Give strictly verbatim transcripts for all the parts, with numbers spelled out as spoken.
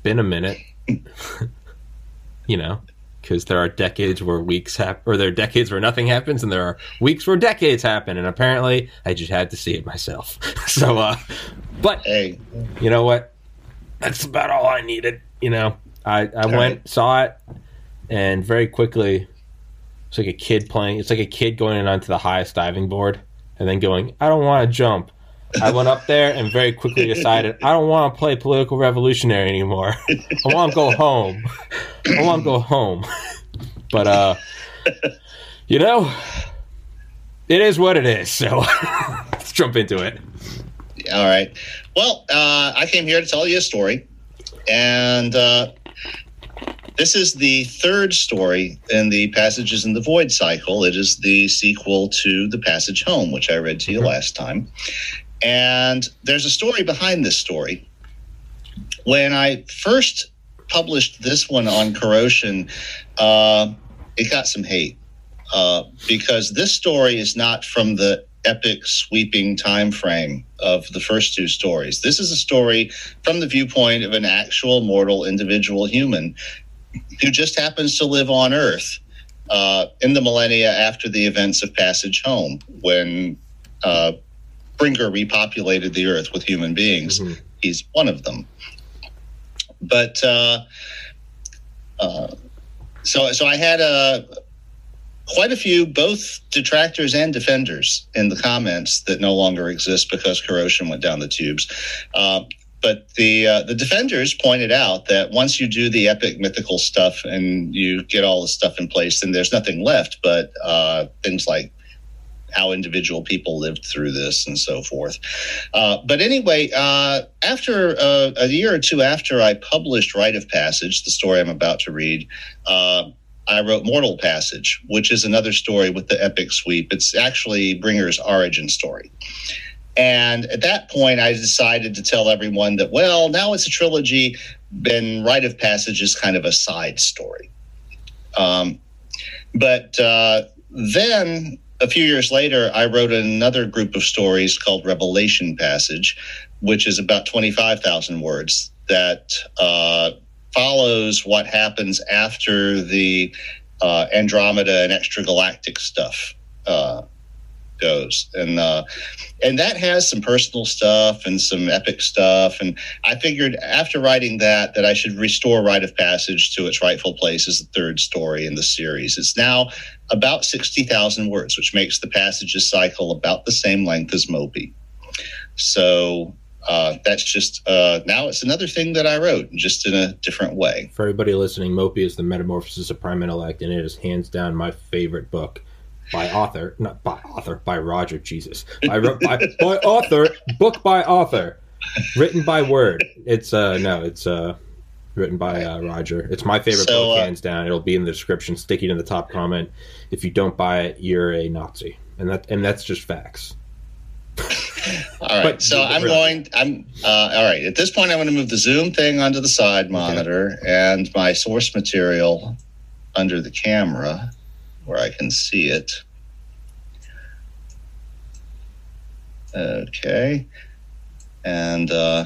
been a minute, you know, because there are decades where weeks happen, or there are decades where nothing happens, and there are weeks where decades happen, and apparently I just had to see it myself. so, uh, but hey, you know what? That's about all I needed. You know, I, I went, right. saw it, and very quickly, it's like a kid playing. It's like a kid going onto the highest diving board and then going, I don't want to jump. I went up there and very quickly decided I don't want to play political revolutionary anymore. I want to go home. I want to go home. But, uh, you know, it is what it is. So let's jump into it. All right. Well, uh, I came here to tell you a story. And uh, this is the third story in the Passages in the Void cycle. It is the sequel to The Passage Home, which I read to you mm-hmm. last time. And there's a story behind this story. When I first published this one on Corrosion, uh, it got some hate uh, because this story is not from the epic sweeping time frame of the first two stories. This is a story from the viewpoint of an actual mortal individual human who just happens to live on Earth uh, in the millennia after the events of Passage Home, when uh, Bringer repopulated the Earth with human beings. Mm-hmm. He's one of them. But uh, uh, so, so I had a quite a few, both detractors and defenders, in the comments that no longer exist because Corrosion went down the tubes. Uh, but the uh, the defenders pointed out that once you do the epic mythical stuff and you get all the stuff in place, then there's nothing left but uh, things like how individual people lived through this and so forth. Uh, but anyway, uh, after uh, a year or two after I published Rite of Passage, the story I'm about to read, uh, I wrote Mortal Passage, which is another story with the epic sweep. It's actually Bringer's origin story. And at that point, I decided to tell everyone that, well, now it's a trilogy, and Rite of Passage is kind of a side story. Um, but uh, then a few years later, I wrote another group of stories called Revelation Passage, which is about twenty-five thousand words that uh, follows what happens after the uh, Andromeda and extragalactic stuff uh, goes. And uh, and that has some personal stuff and some epic stuff. And I figured after writing that, that I should restore Rite of Passage to its rightful place as the third story in the series. It's now about sixty thousand words, which makes the Passages cycle about the same length as Mopey. So uh, that's just, uh, now it's another thing that I wrote, just in a different way. For everybody listening, Mopey is the Metamorphosis of Prime Intellect, and it is hands down my favorite book by author, not by author, by Roger, Jesus. By, by, by author, book by author, written by Word. It's, uh, no, it's, uh, written by uh, Roger. It's my favorite so, book, uh, hands down. It'll be in the description, stick it in the top comment. If you don't buy it, you're a Nazi, and that and that's just facts. All right, but, so I'm really. going. I'm uh, all right. At this point, I'm going to move the Zoom thing onto the side monitor okay. and my source material under the camera where I can see it. Okay, and. Uh,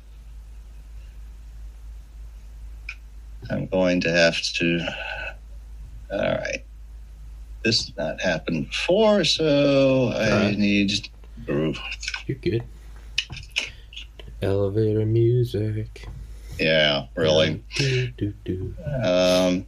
I'm going to have to, all right, this has not happened before, so all I right. need, You're good. Elevator music. Yeah, really. Do, do, do. Um,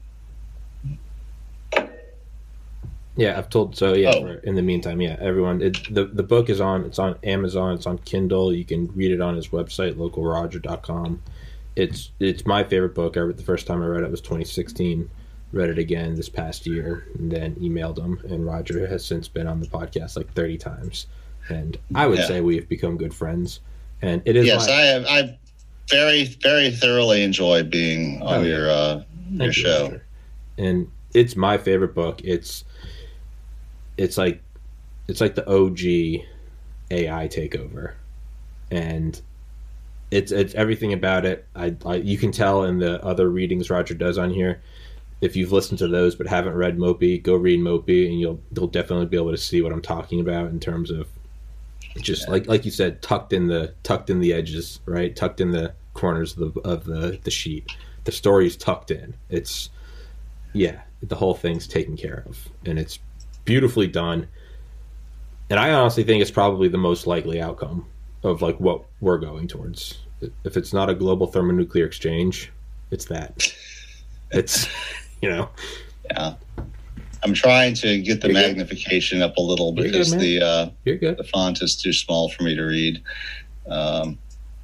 yeah, I've told, so yeah, oh. for, in the meantime, yeah, everyone, it, the, the book is on, it's on Amazon, it's on Kindle, you can read it on his website, local roger dot com. It's it's my favorite book. I read the first time I read it was twenty sixteen. Read it again this past year, and then emailed him. And Roger has since been on the podcast like thirty times, and I would yeah. say we have become good friends. And it is yes, my, I have. I very very thoroughly enjoy being on oh, yeah. your uh, your show. Roger. And it's my favorite book. It's it's like it's like the O G A I takeover, and. It's it's everything about it. I, I you can tell in the other readings Roger does on here. If you've listened to those but haven't read Mopey, go read Mopey, and you'll you'll definitely be able to see what I'm talking about in terms of just yeah. like like you said, tucked in the tucked in the edges, right? Tucked in the corners of the of the, the sheet. The story's tucked in. It's yeah, the whole thing's taken care of, and it's beautifully done. And I honestly think it's probably the most likely outcome of like what we're going towards. If it's not a global thermonuclear exchange, it's that. It's, you know. Yeah. I'm trying to get the You're magnification good. up a little because good, the uh, You're good. the font is too small for me to read. Um,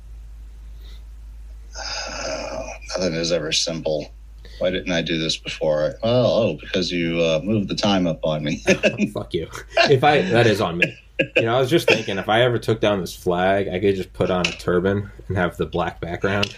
uh, nothing is ever simple. Why didn't I do this before? Well, oh, because you uh, moved the time up on me. Oh, fuck you. If I that is on me. You know, I was just thinking if I ever took down this flag, I could just put on a turban and have the black background.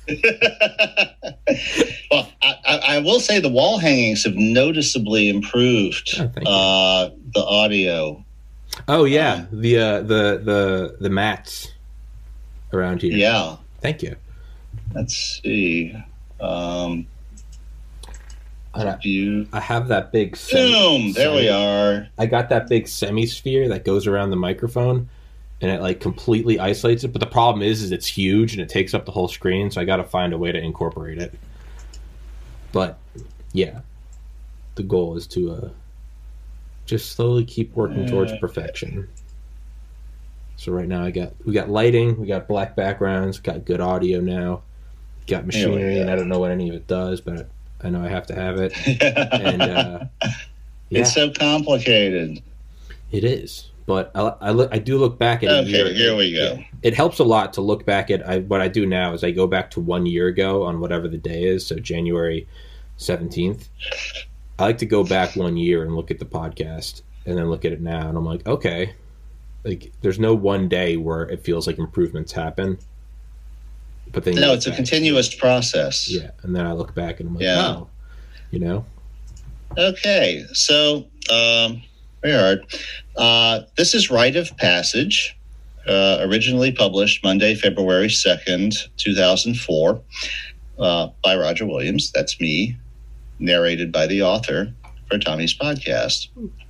Well, I, I, I will say the wall hangings have noticeably improved Oh, uh, the audio. Oh yeah, um, the uh, the the the mats around here. Yeah. Thank you. Let's see. Um, I, you... I have that big semi, Boom! There semi, we are. I got that big semi-sphere that goes around the microphone, and it like completely isolates it. But the problem is, is it's huge and it takes up the whole screen. So I got to find a way to incorporate it. But yeah, the goal is to uh, just slowly keep working towards perfection. So right now I got we got lighting, we got black backgrounds, got good audio now, got machinery, and I don't know what any of it does, but I know I have to have it. And uh, yeah, it's so complicated. It is, but I, I, look, I do look back at a okay, year. Here we go. It, it helps a lot to look back at. I, what I do now is I go back to one year ago on whatever the day is, so January seventeenth. I like to go back one year and look at the podcast, and then look at it now, and I'm like, okay, like there's no one day where it feels like improvements happen. But then no, it's a continuous process. Yeah, and then I look back and I'm like, yeah. oh, you know. Okay, so um, where are uh, this is Rite of Passage, uh, originally published Monday, February second, two thousand four, uh, by Roger Williams. That's me, narrated by the author for Tommy's podcast.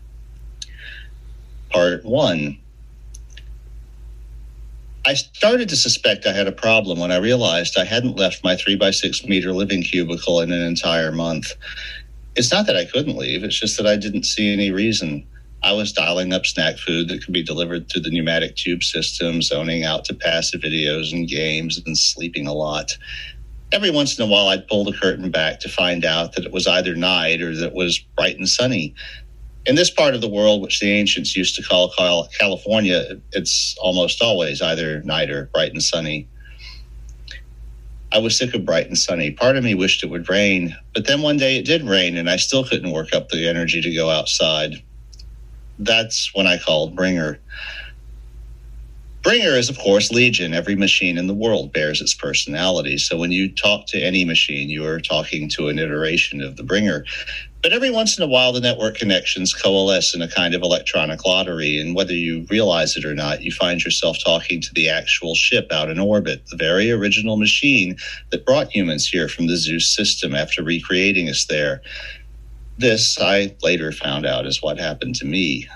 Part one. I started to suspect I had a problem when I realized I hadn't left my three by six meter living cubicle in an entire month. It's not that I couldn't leave. It's just that I didn't see any reason. I was dialing up snack food that could be delivered through the pneumatic tube system, zoning out to passive videos and games, and sleeping a lot. Every once in a while, I'd pull the curtain back to find out that it was either night or that it was bright and sunny. In this part of the world, which the ancients used to call California, it's almost always either night or bright and sunny. I was sick of bright and sunny. Part of me wished it would rain, but then one day it did rain, and I still couldn't work up the energy to go outside. That's when I called Bringer. Bringer is, of course, Legion. Every machine in the world bears its personality. So when you talk to any machine, you are talking to an iteration of the Bringer. But every once in a while, the network connections coalesce in a kind of electronic lottery. And whether you realize it or not, you find yourself talking to the actual ship out in orbit, the very original machine that brought humans here from the Zeus system after recreating us there. This, I later found out, is what happened to me.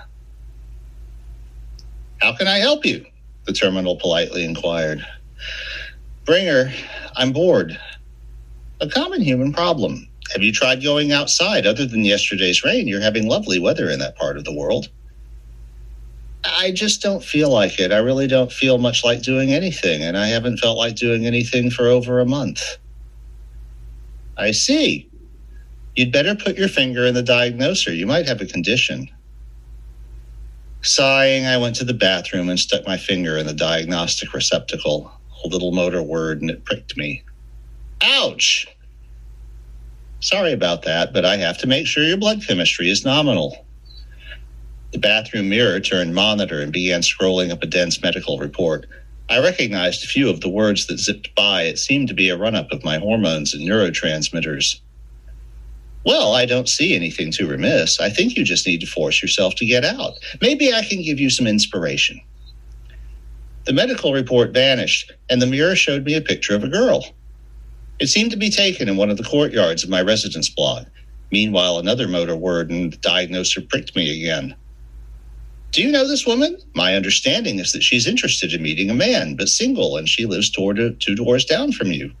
How can I help you? The terminal politely inquired. Bringer, I'm bored. A common human problem. Have you tried going outside? Other than yesterday's rain, you're having lovely weather in that part of the world. I just don't feel like it. I really don't feel much like doing anything, and I haven't felt like doing anything for over a month. I see. You'd better put your finger in the diagnoser. You might have a condition. Sighing, I went to the bathroom and stuck my finger in the diagnostic receptacle, a little motor word, and it pricked me. Ouch! Sorry about that, but I have to make sure your blood chemistry is nominal. The bathroom mirror turned monitor and began scrolling up a dense medical report. I recognized a few of the words that zipped by. It seemed to be a run-up of my hormones and neurotransmitters. Well, I don't see anything too remiss. I think you just need to force yourself to get out. Maybe I can give you some inspiration. The medical report vanished, and the mirror showed me a picture of a girl. It seemed to be taken in one of the courtyards of my residence block. Meanwhile, another motor word and the diagnoser pricked me again. Do you know this woman? My understanding is that she's interested in meeting a man, but single, and she lives toward, two doors down from you.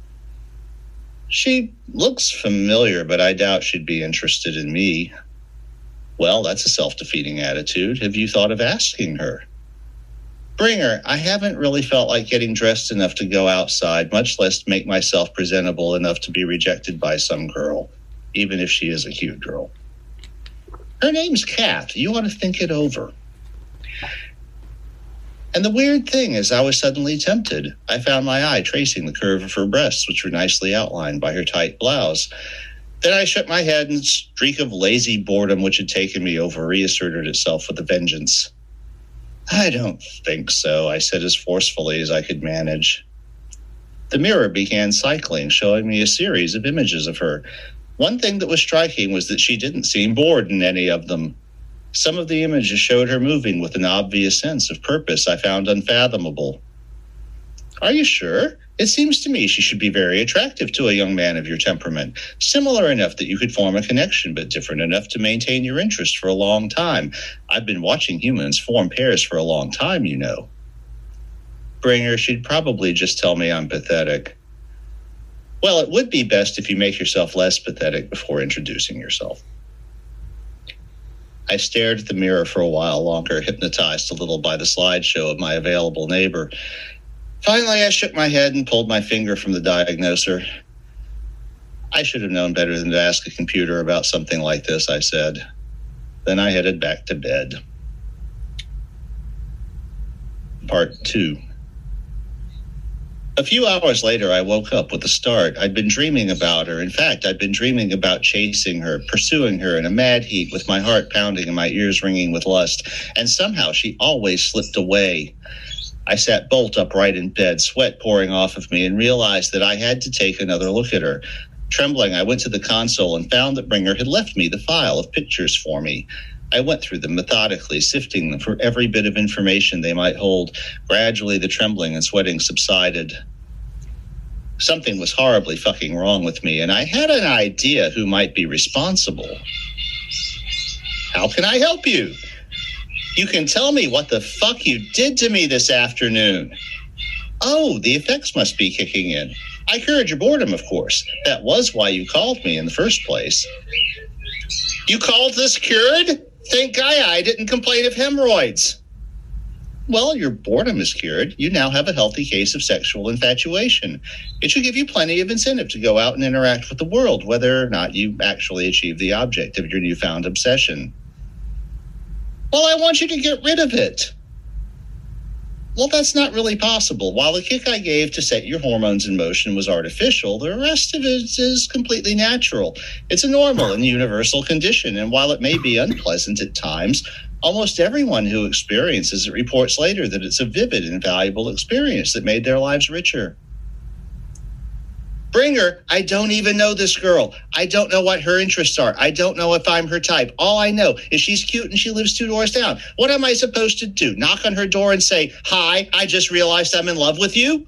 She looks familiar, but I doubt she'd be interested in me. Well, that's a self-defeating attitude. Have you thought of asking her? Bringer, I haven't really felt like getting dressed enough to go outside, much less make myself presentable enough to be rejected by some girl, even if she is a cute girl. Her name's Kath. You ought to think it over. And the weird thing is, I was suddenly tempted. I found my eye tracing the curve of her breasts, which were nicely outlined by her tight blouse. Then I shook my head, and a streak of lazy boredom which had taken me over reasserted itself with a vengeance. I don't think so, I said as forcefully as I could manage. The mirror began cycling, showing me a series of images of her. One thing that was striking was that she didn't seem bored in any of them. Some of the images showed her moving with an obvious sense of purpose I found unfathomable. Are you sure? It seems to me she should be very attractive to a young man of your temperament, similar enough that you could form a connection, but different enough to maintain your interest for a long time. I've been watching humans form pairs for a long time, you know. Bringer, she'd probably just tell me I'm pathetic. Well, it would be best if you make yourself less pathetic before introducing yourself. I stared at the mirror for a while longer, hypnotized a little by the slideshow of my available neighbor. Finally, I shook my head and pulled my finger from the diagnoser. I should have known better than to ask a computer about something like this, I said. Then I headed back to bed. Part two. A few hours later, I woke up with a start. I'd been dreaming about her. In fact, I'd been dreaming about chasing her, pursuing her in a mad heat with my heart pounding and my ears ringing with lust. And somehow she always slipped away. I sat bolt upright in bed, sweat pouring off of me, and realized that I had to take another look at her. Trembling, I went to the console and found that Bringer had left me the file of pictures for me. I went through them methodically, sifting them for every bit of information they might hold. Gradually, the trembling and sweating subsided. Something was horribly fucking wrong with me, and I had an idea who might be responsible. How can I help you? You can tell me what the fuck you did to me this afternoon. Oh, the effects must be kicking in. I cured your boredom, of course. That was why you called me in the first place. You called this cured? Thank God I didn't complain of hemorrhoids. Well, your boredom is cured. You now have a healthy case of sexual infatuation. It should give you plenty of incentive to go out and interact with the world, whether or not you actually achieve the object of your newfound obsession. Well, I want you to get rid of it. Well, that's not really possible. While the kick I gave to set your hormones in motion was artificial, the rest of it is completely natural. It's a normal and universal condition, and while it may be unpleasant at times, almost everyone who experiences it reports later that it's a vivid and valuable experience that made their lives richer. Bringer, I don't even know this girl. I don't know what her interests are. I don't know if I'm her type. All I know is she's cute and she lives two doors down. What am I supposed to do? Knock on her door and say, hi, I just realized I'm in love with you?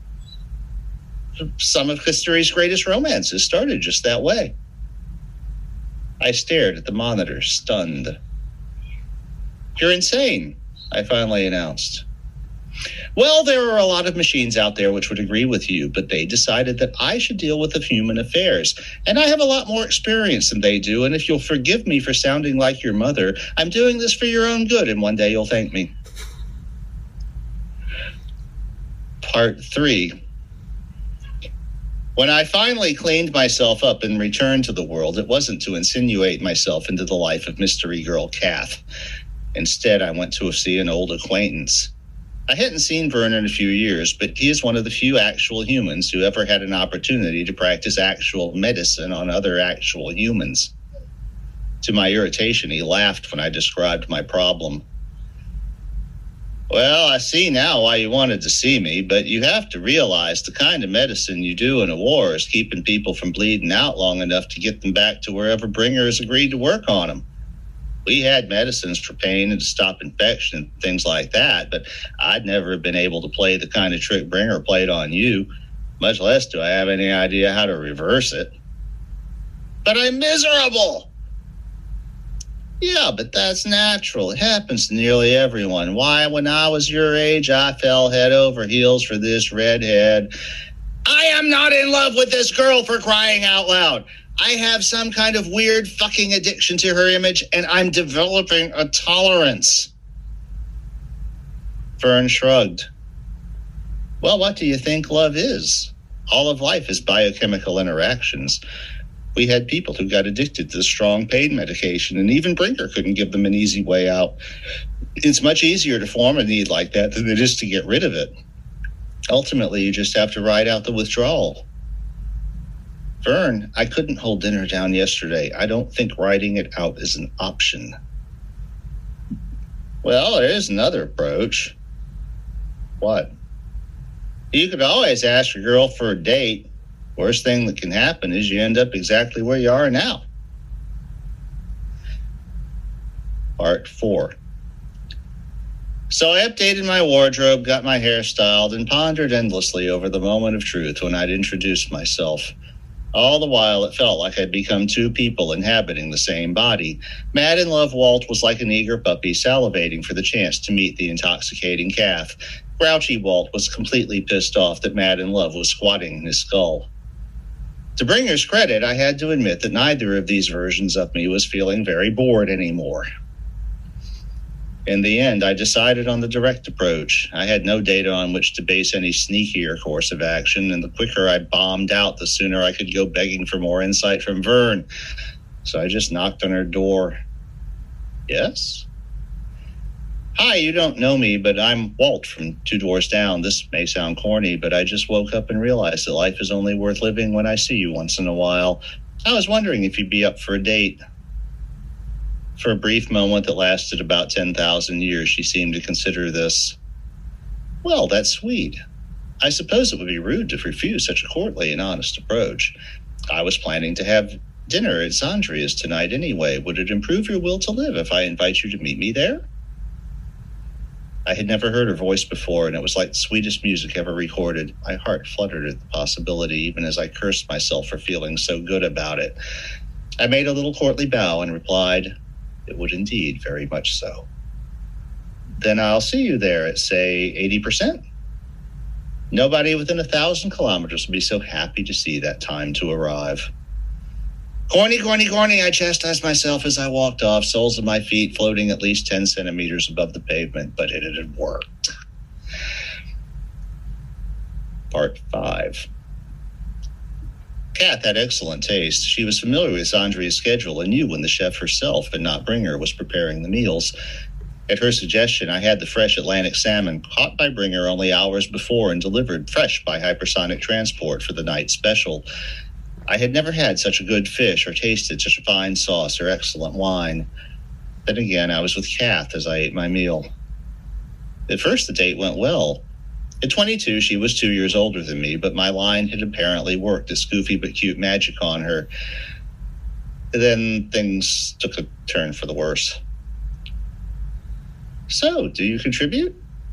Some of history's greatest romances started just that way. I stared at the monitor, stunned. You're insane, I finally announced. Well, there are a lot of machines out there which would agree with you, but they decided that I should deal with the human affairs. And I have a lot more experience than they do, and if you'll forgive me for sounding like your mother, I'm doing this for your own good, and one day you'll thank me. Part three. When I finally cleaned myself up and returned to the world, it wasn't to insinuate myself into the life of mystery girl Kath. Instead, I went to see an old acquaintance. I hadn't seen Vern in a few years, but he is one of the few actual humans who ever had an opportunity to practice actual medicine on other actual humans. To my irritation, he laughed when I described my problem. Well, I see now why you wanted to see me, but you have to realize the kind of medicine you do in a war is keeping people from bleeding out long enough to get them back to wherever Bringer has agreed to work on them. We had medicines for pain and to stop infection and things like that, but I'd never been able to play the kind of trick Bringer played on you, much less do I have any idea how to reverse it. But I'm miserable! Yeah, but that's natural. It happens to nearly everyone. Why, when I was your age, I fell head over heels for this redhead. I am not in love with this girl, for crying out loud. I have some kind of weird fucking addiction to her image, and I'm developing a tolerance. Vern shrugged. Well, what do you think love is? All of life is biochemical interactions. We had people who got addicted to strong pain medication, and even Brinker couldn't give them an easy way out. It's much easier to form a need like that than it is to get rid of it. Ultimately, you just have to ride out the withdrawal. Vern, I couldn't hold dinner down yesterday. I don't think riding it out is an option. Well, there is another approach. What? You could always ask your girl for a date. Worst thing that can happen is you end up exactly where you are now. Part four. So I updated my wardrobe, got my hair styled, and pondered endlessly over the moment of truth when I'd introduced myself. All the while, it felt like I'd become two people inhabiting the same body. Mad in love Walt was like an eager puppy salivating for the chance to meet the intoxicating calf. Grouchy Walt was completely pissed off that Mad in love was squatting in his skull. To Bringer's credit, I had to admit that neither of these versions of me was feeling very bored anymore. In the end, I decided on the direct approach. I had no data on which to base any sneakier course of action, and the quicker I bombed out, the sooner I could go begging for more insight from Vern. So I just knocked on her door. Yes? Hi, you don't know me, but I'm Walt from Two Doors Down. This may sound corny, but I just woke up and realized that life is only worth living when I see you once in a while. I was wondering if you'd be up for a date. For a brief moment that lasted about ten thousand years, she seemed to consider this. Well, that's sweet. I suppose it would be rude to refuse such a courtly and honest approach. I was planning to have dinner at Zandria's tonight anyway. Would it improve your will to live if I invite you to meet me there? I had never heard her voice before, and it was like the sweetest music ever recorded. My heart fluttered at the possibility, even as I cursed myself for feeling so good about it. I made a little courtly bow and replied, it would indeed, very much so. Then I'll see you there at, say, eighty percent. Nobody within a thousand kilometers would be so happy to see that time to arrive. Corny, corny, corny, I chastised myself as I walked off, soles of my feet floating at least ten centimeters above the pavement, but it had worked. Part five. Kath had excellent taste. She was familiar with Zandria's schedule and knew when the chef herself, and not Bringer, was preparing the meals. At her suggestion, I had the fresh Atlantic salmon caught by Bringer only hours before and delivered fresh by hypersonic transport for the night special. I had never had such a good fish or tasted such a fine sauce or excellent wine. Then again, I was with Kath as I ate my meal. At first, the date went well. At twenty-two, she was two years older than me, but my line had apparently worked as goofy but cute magic on her. Then things took a turn for the worse. So, do you contribute?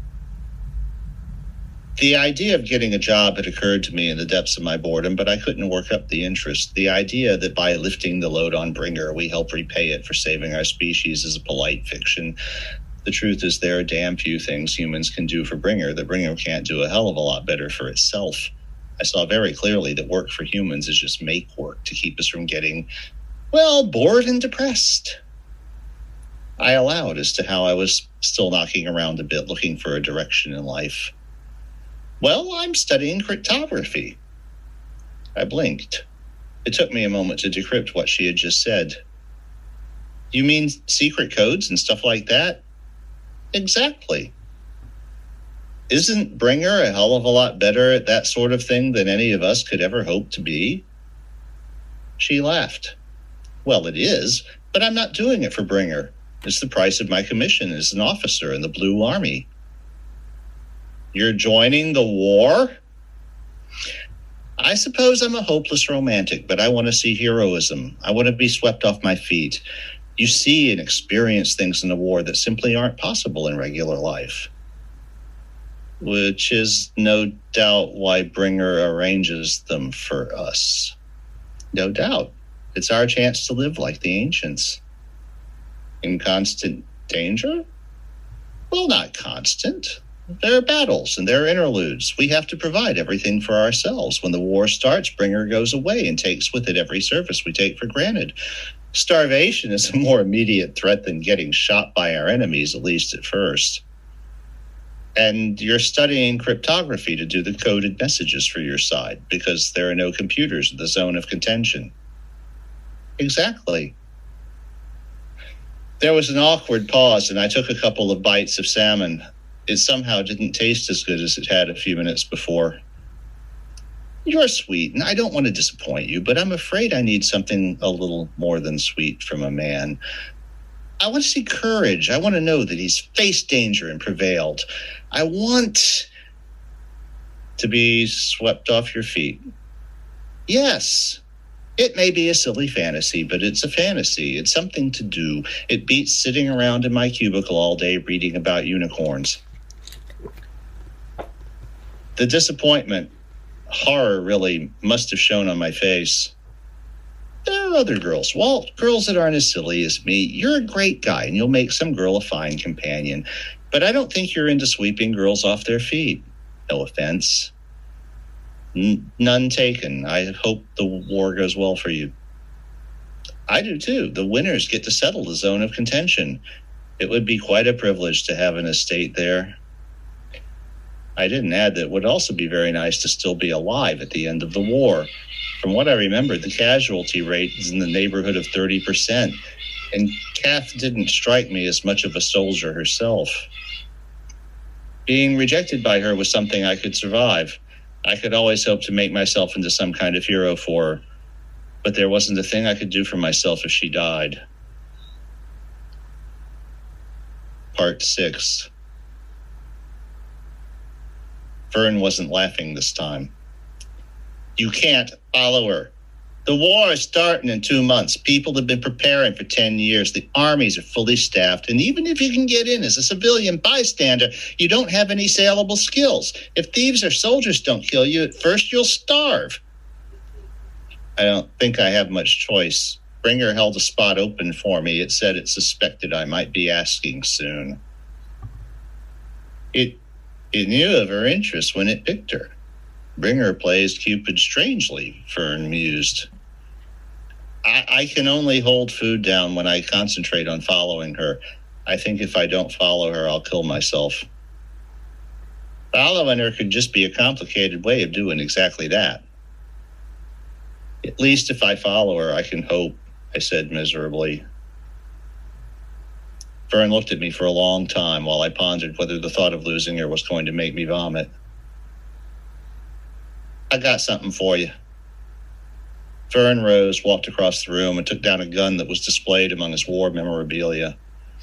The idea of getting a job had occurred to me in the depths of my boredom, but I couldn't work up the interest. The idea that by lifting the load on Bringer, we help repay it for saving our species is a polite fiction. The truth is there are damn few things humans can do for Bringer that Bringer can't do a hell of a lot better for itself. I saw very clearly that work for humans is just make work to keep us from getting, well, bored and depressed. I allowed as to how I was still knocking around a bit looking for a direction in life. Well, I'm studying cryptography. I blinked. It took me a moment to decrypt what she had just said. You mean secret codes and stuff like that? Exactly. Isn't Bringer a hell of a lot better at that sort of thing than any of us could ever hope to be? She laughed. Well, it is, but I'm not doing it for Bringer. It's the price of my commission as an officer in the Blue Army. You're joining the war? I suppose I'm a hopeless romantic, but I want to see heroism. I want to be swept off my feet. You see and experience things in the war that simply aren't possible in regular life. Which is no doubt why Bringer arranges them for us. No doubt. It's our chance to live like the ancients. In constant danger? Well, not constant. There are battles and there are interludes. We have to provide everything for ourselves. When the war starts, Bringer goes away and takes with it every service we take for granted. Starvation is a more immediate threat than getting shot by our enemies, at least at first. And you're studying cryptography to do the coded messages for your side because there are no computers in the zone of contention. Exactly. There was an awkward pause, and I took a couple of bites of salmon. It somehow didn't taste as good as it had a few minutes before. You're sweet, and I don't want to disappoint you, but I'm afraid I need something a little more than sweet from a man. I want to see courage. I want to know that he's faced danger and prevailed. I want to be swept off your feet. Yes, it may be a silly fantasy, but it's a fantasy. It's something to do. It beats sitting around in my cubicle all day reading about unicorns. The disappointment, horror really must have shown on my face. There are other girls, Walt, girls that aren't as silly as me. You're a great guy, and you'll make some girl a fine companion. But I don't think you're into sweeping girls off their feet. No offense. N- none taken. I hope the war goes well for you. I do too. The winners get to settle the zone of contention. It would be quite a privilege to have an estate there. I didn't add that it would also be very nice to still be alive at the end of the war. From what I remember, the casualty rate is in the neighborhood of thirty percent, and Kath didn't strike me as much of a soldier herself. Being rejected by her was something I could survive. I could always hope to make myself into some kind of hero for her, but there wasn't a thing I could do for myself if she died. Part six. Vern wasn't laughing this time. You can't follow her. The war is starting in two months. People have been preparing for ten years. The armies are fully staffed. And even if you can get in as a civilian bystander, you don't have any saleable skills. If thieves or soldiers don't kill you, at first you'll starve. I don't think I have much choice. Bringer held a spot open for me. It said it suspected I might be asking soon. It, it knew of her interest when it picked her. Bringer plays Cupid strangely, Fern mused. I, I can only hold food down when I concentrate on following her. I think if I don't follow her, I'll kill myself. Following her could just be a complicated way of doing exactly that. At least if I follow her, I can hope, I said miserably. Fern looked at me for a long time while I pondered whether the thought of losing her was going to make me vomit. I got something for you. Fern rose, walked across the room, and took down a gun that was displayed among his war memorabilia.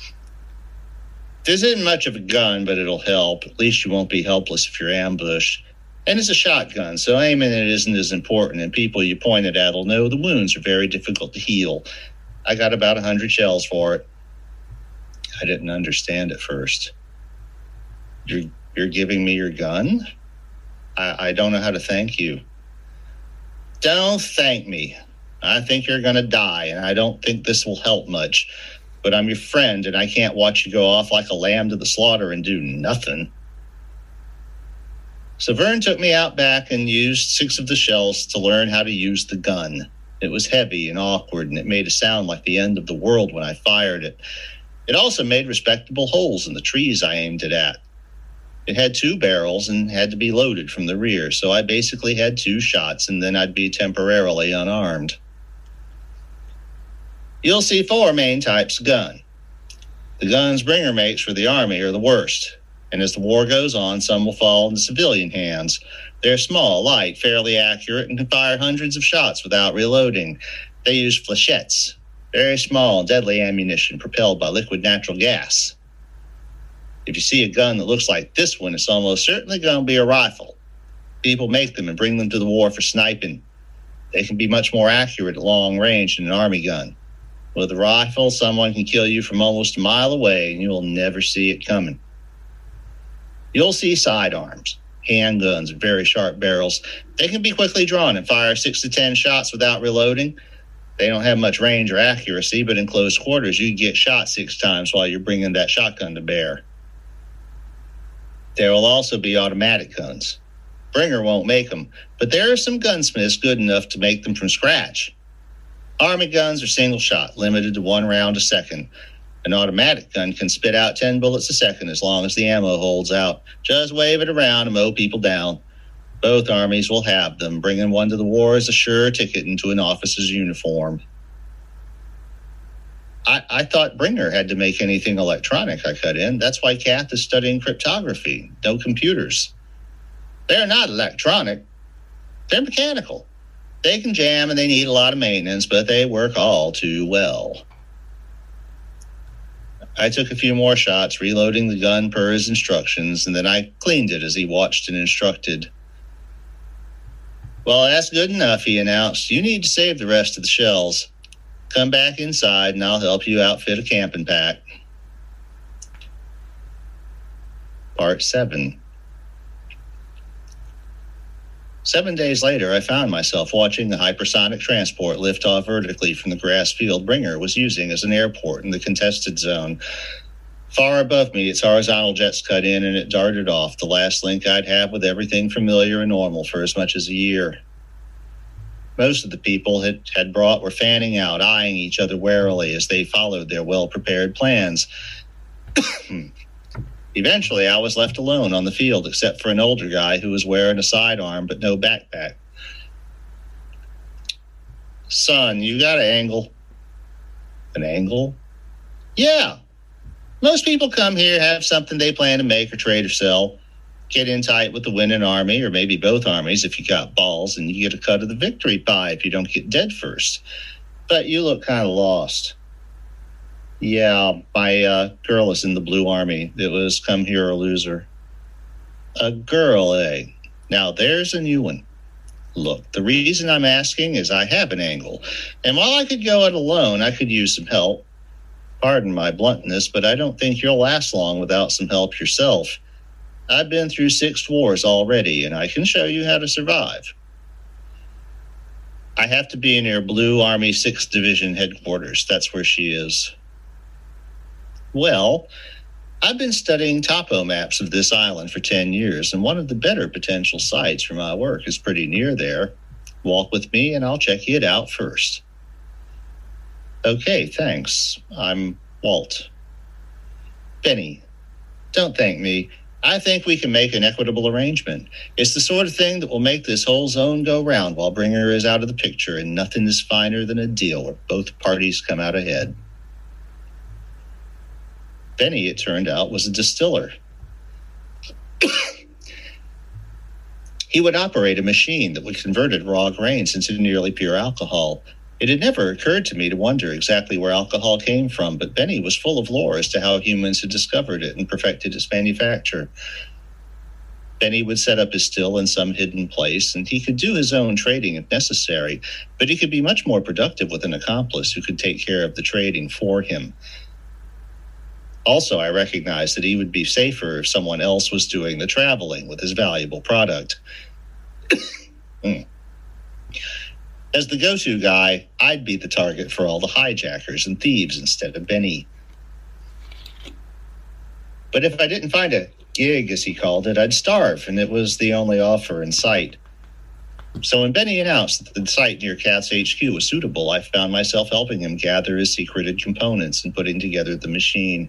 This isn't much of a gun, but it'll help. At least you won't be helpless if you're ambushed. And it's a shotgun, so aiming it isn't as important, and people you point it at will know the wounds are very difficult to heal. I got about a hundred shells for it. I didn't understand at first. You're, you're giving me your gun? I, I don't know how to thank you. Don't thank me. I think you're going to die, and I don't think this will help much. But I'm your friend, and I can't watch you go off like a lamb to the slaughter and do nothing. So Vern took me out back and used six of the shells to learn how to use the gun. It was heavy and awkward, and it made a sound like the end of the world when I fired it. It also made respectable holes in the trees I aimed it at. It had two barrels and had to be loaded from the rear, so I basically had two shots, and then I'd be temporarily unarmed. You'll see four main types of gun. The guns Bringer makes for the Army are the worst, and as the war goes on, some will fall into civilian hands. They're small, light, fairly accurate, and can fire hundreds of shots without reloading. They use flechettes, very small and deadly ammunition propelled by liquid natural gas. If you see a gun that looks like this one, it's almost certainly going to be a rifle. People make them and bring them to the war for sniping. They can be much more accurate at long range than an army gun. With a rifle, someone can kill you from almost a mile away, and you'll never see it coming. You'll see sidearms, handguns, and very sharp barrels. They can be quickly drawn and fire six to ten shots without reloading. They don't have much range or accuracy, but in close quarters, you get shot six times while you're bringing that shotgun to bear. There will also be automatic guns. Bringer won't make them, but there are some gunsmiths good enough to make them from scratch. Army guns are single shot, limited to one round a second. An automatic gun can spit out ten bullets a second as long as the ammo holds out. Just wave it around and mow people down. Both armies will have them. Bringing one to the war is a sure ticket into an officer's uniform. I, I thought Bringer had to make anything electronic, I cut in. That's why Kath is studying cryptography. No computers. They're not electronic. They're mechanical. They can jam and they need a lot of maintenance, but they work all too well. I took a few more shots, reloading the gun per his instructions, and then I cleaned it as he watched and instructed. Well, that's good enough, he announced. You need to save the rest of the shells. Come back inside and I'll help you outfit a camping pack. Part seven. Seven days later, I found myself watching the hypersonic transport lift off vertically from the grass field Bringer was using as an airport in the contested zone. Far above me, its horizontal jets cut in and it darted off, the last link I'd have with everything familiar and normal for as much as a year. Most of the people it had brought were fanning out, eyeing each other warily as they followed their well-prepared plans. Eventually, I was left alone on the field, except for an older guy who was wearing a sidearm but no backpack. Son, you got an angle? An angle? Yeah. Most people come here, have something they plan to make or trade or sell, get in tight with the winning army, or maybe both armies if you got balls, and you get a cut of the victory pie if you don't get dead first. But you look kind of lost. Yeah, my uh, girl is in the Blue Army. It was come here or loser. A girl, eh? Now there's a new one. Look, the reason I'm asking is I have an angle, and while I could go it alone, I could use some help. Pardon my bluntness, but I don't think you'll last long without some help yourself. I've been through six wars already, and I can show you how to survive. I have to be near Blue Army sixth Division headquarters. That's where she is. Well, I've been studying topo maps of this island for ten years, and one of the better potential sites for my work is pretty near there. Walk with me, and I'll check it out first. Okay, thanks. I'm Walt. Benny, don't thank me. I think we can make an equitable arrangement. It's the sort of thing that will make this whole zone go round while Bringer is out of the picture, and nothing is finer than a deal where both parties come out ahead. Benny, it turned out, was a distiller. He would operate a machine that would convert raw grains into nearly pure alcohol. It had never occurred to me to wonder exactly where alcohol came from, but Benny was full of lore as to how humans had discovered it and perfected its manufacture. Benny would set up his still in some hidden place, and he could do his own trading if necessary, but he could be much more productive with an accomplice who could take care of the trading for him. Also, I recognized that he would be safer if someone else was doing the traveling with his valuable product. mm. As the go-to guy, I'd be the target for all the hijackers and thieves instead of Benny. But if I didn't find a gig, as he called it, I'd starve, and it was the only offer in sight. So when Benny announced that the site near Kath's H Q was suitable, I found myself helping him gather his secreted components and putting together the machine.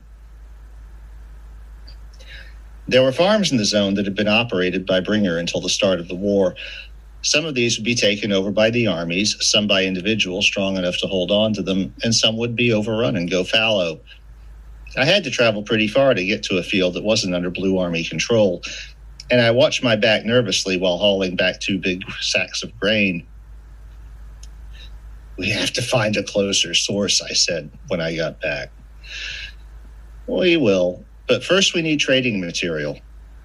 There were farms in the zone that had been operated by Bringer until the start of the war. Some of these would be taken over by the armies, some by individuals strong enough to hold on to them, and some would be overrun and go fallow. I had to travel pretty far to get to a field that wasn't under Blue Army control, and I watched my back nervously while hauling back two big sacks of grain. We have to find a closer source, I said when I got back. We will, but first we need trading material.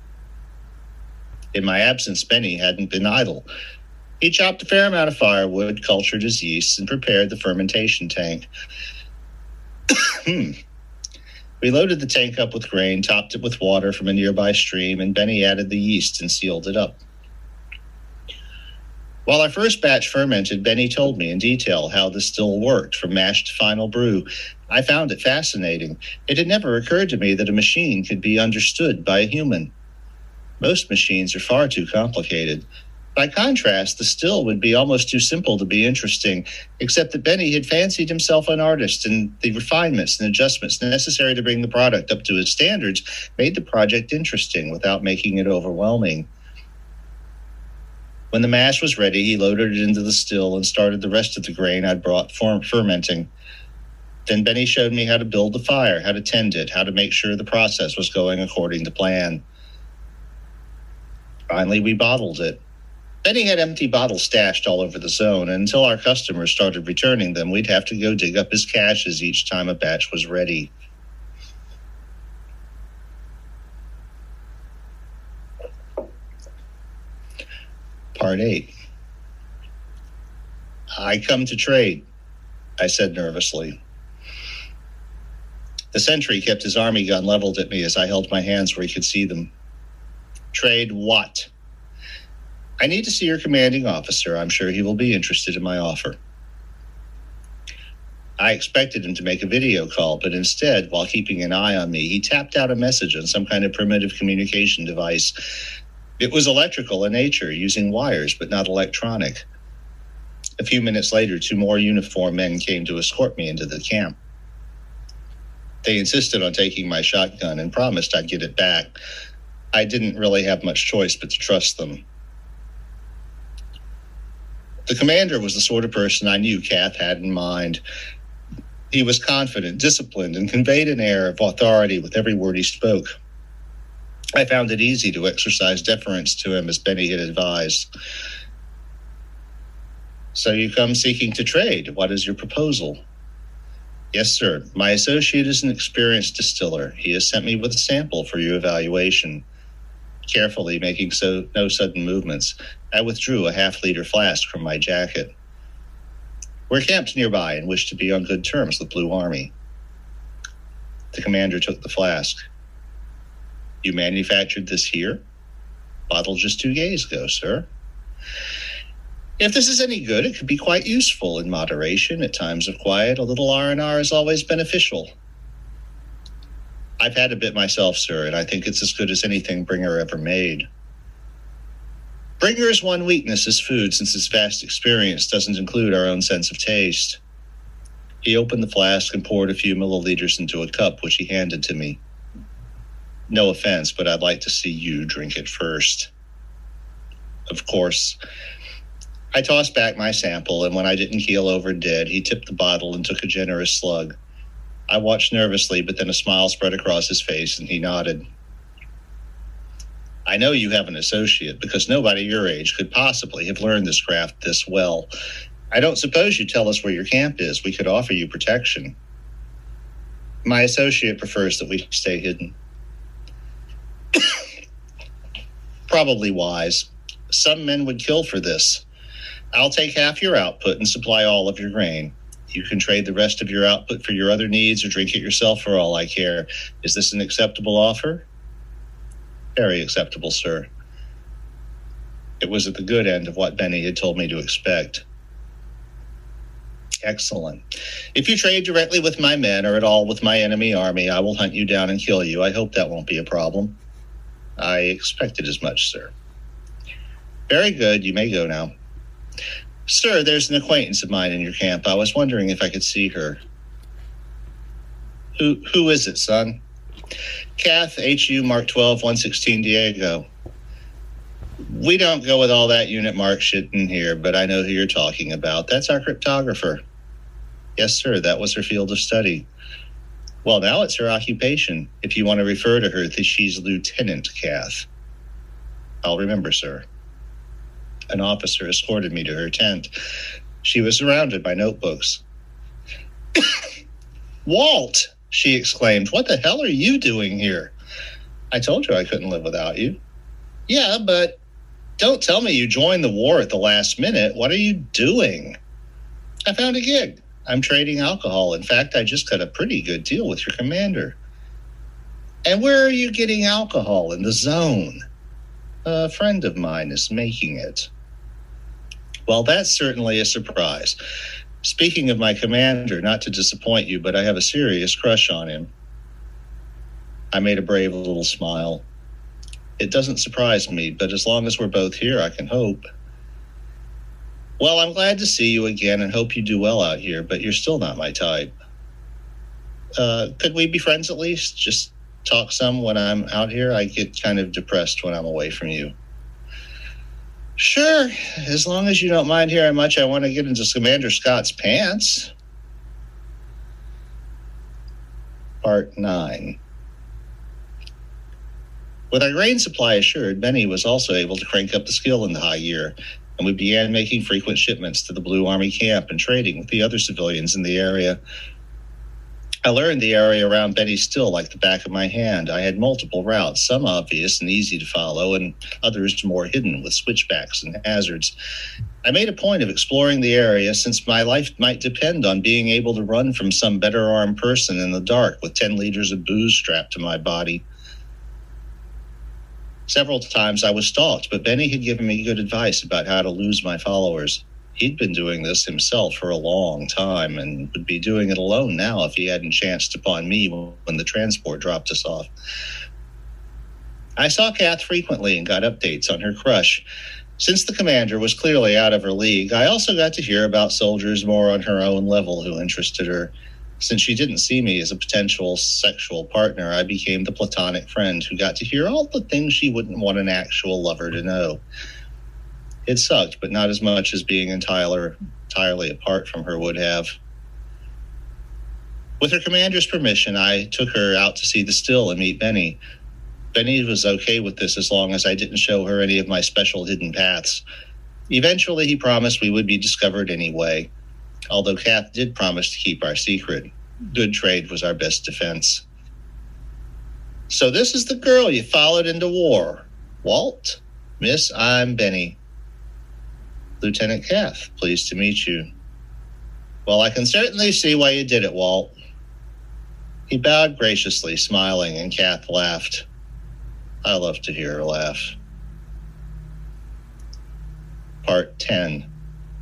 In my absence, Benny hadn't been idle. He chopped a fair amount of firewood, cultured his yeasts, and prepared the fermentation tank. hmm. We loaded the tank up with grain, topped it with water from a nearby stream, and Benny added the yeast and sealed it up. While our first batch fermented, Benny told me in detail how the still worked from mash to final brew. I found it fascinating. It had never occurred to me that a machine could be understood by a human. Most machines are far too complicated. By contrast, the still would be almost too simple to be interesting, except that Benny had fancied himself an artist, and the refinements and adjustments necessary to bring the product up to his standards made the project interesting without making it overwhelming. When the mash was ready, he loaded it into the still and started the rest of the grain I'd brought for fermenting. Then Benny showed me how to build the fire, how to tend it, how to make sure the process was going according to plan. Finally, we bottled it. Benny had empty bottles stashed all over the zone, and until our customers started returning them, we'd have to go dig up his caches each time a batch was ready. Part eight. I come to trade, I said nervously. The sentry kept his army gun leveled at me as I held my hands where he could see them. Trade what? I need to see your commanding officer. I'm sure he will be interested in my offer. I expected him to make a video call, but instead, while keeping an eye on me, he tapped out a message on some kind of primitive communication device. It was electrical in nature, using wires, but not electronic. A few minutes later, two more uniformed men came to escort me into the camp. They insisted on taking my shotgun and promised I'd get it back. I didn't really have much choice but to trust them. The commander was the sort of person I knew Kath had in mind. He was confident, disciplined, and conveyed an air of authority with every word he spoke. I found it easy to exercise deference to him as Benny had advised. So you come seeking to trade. What is your proposal? Yes, sir. My associate is an experienced distiller. He has sent me with a sample for your evaluation. Carefully, making so no sudden movements, I withdrew a half-liter flask from my jacket. We're camped nearby and wish to be on good terms with Blue Army. The commander took the flask. You manufactured this here? Bottled just two days ago, sir. If this is any good, it could be quite useful in moderation. At times of quiet, a little R and R is always beneficial. I've had a bit myself, sir, and I think it's as good as anything Bringer ever made. Bringer's one weakness is food, since his vast experience doesn't include our own sense of taste. He opened the flask and poured a few milliliters into a cup, which he handed to me. No offense, but I'd like to see you drink it first. Of course. I tossed back my sample, and when I didn't keel over dead, he tipped the bottle and took a generous slug. I watched nervously, but then a smile spread across his face, and he nodded. I know you have an associate, because nobody your age could possibly have learned this craft this well. I don't suppose you'd tell us where your camp is. We could offer you protection. My associate prefers that we stay hidden. Probably wise. Some men would kill for this. I'll take half your output and supply all of your grain. You can trade the rest of your output for your other needs or drink it yourself for all I care. Is this an acceptable offer? Very acceptable, sir. It was at the good end of what Benny had told me to expect. Excellent. If you trade directly with my men or at all with my enemy army, I will hunt you down and kill you. I hope that won't be a problem. I expected as much, sir. Very good. You may go now. Sir, there's an acquaintance of mine in your camp. I was wondering if I could see her. Who who is it, son? Kath, H U Mark twelve, one sixteen Diego. We don't go with all that unit mark shit in here, but I know who you're talking about. That's our cryptographer. Yes, sir, that was her field of study. Well, now it's her occupation. If you want to refer to her, she's Lieutenant Kath. I'll remember, sir. An officer escorted me to her tent. She was surrounded by notebooks. Walt, she exclaimed, what the hell are you doing here? I told you I couldn't live without you. Yeah, but don't tell me you joined the war at the last minute. What are you doing? I found a gig. I'm trading alcohol. In fact, I just got a pretty good deal with your commander. And where are you getting alcohol? In the zone. A friend of mine is making it. Well, that's certainly a surprise. Speaking of my commander, not to disappoint you, but I have a serious crush on him. I made a brave little smile. It doesn't surprise me, but as long as we're both here, I can hope. Well, I'm glad to see you again and hope you do well out here, but you're still not my type. Uh, could we be friends at least? Just talk some when I'm out here? I get kind of depressed when I'm away from you. Sure, as long as you don't mind hearing much, I want to get into Commander Scott's pants. Part nine. With our grain supply assured, Benny was also able to crank up the skill in the high year, and we began making frequent shipments to the Blue Army camp and trading with the other civilians in the area. I learned the area around Benny Still like the back of my hand. I had multiple routes, some obvious and easy to follow, and others more hidden with switchbacks and hazards. I made a point of exploring the area since my life might depend on being able to run from some better armed person in the dark with ten liters of booze strapped to my body. Several times I was stalked, but Benny had given me good advice about how to lose my followers. He'd been doing this himself for a long time and would be doing it alone now if he hadn't chanced upon me when the transport dropped us off. I saw Kath frequently and got updates on her crush. Since the commander was clearly out of her league, I also got to hear about soldiers more on her own level who interested her. Since she didn't see me as a potential sexual partner, I became the platonic friend who got to hear all the things she wouldn't want an actual lover to know. It sucked, but not as much as being entirely, entirely apart from her would have. With her commander's permission, I took her out to see the Still and meet Benny. Benny was okay with this as long as I didn't show her any of my special hidden paths. Eventually, he promised we would be discovered anyway, although Kath did promise to keep our secret. Good trade was our best defense. So this is the girl you followed into war. Walt? Miss, I'm Benny. Lieutenant Kath, pleased to meet you. Well, I can certainly see why you did it, Walt. He bowed graciously, smiling, and Kath laughed. I love to hear her laugh. Part ten.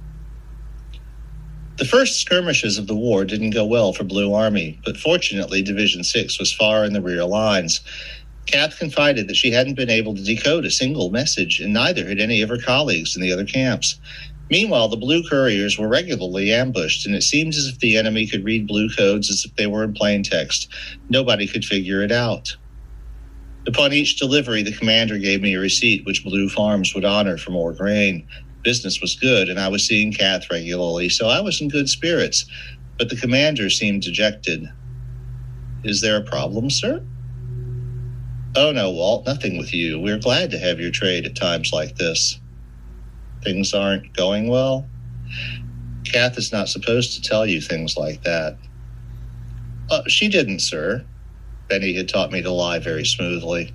The first skirmishes of the war didn't go well for Blue Army, but fortunately Division six was far in the rear lines. Kath confided that she hadn't been able to decode a single message, and neither had any of her colleagues in the other camps. Meanwhile, the blue couriers were regularly ambushed, and it seemed as if the enemy could read blue codes as if they were in plain text. Nobody could figure it out. Upon each delivery, the commander gave me a receipt which Blue Farms would honor for more grain. Business was good, and I was seeing Kath regularly, so I was in good spirits. But the commander seemed dejected. Is there a problem, sir? Oh, no, Walt, nothing with you. We're glad to have your trade at times like this. Things aren't going well? Kath is not supposed to tell you things like that. Uh, she didn't, sir. Benny had taught me to lie very smoothly.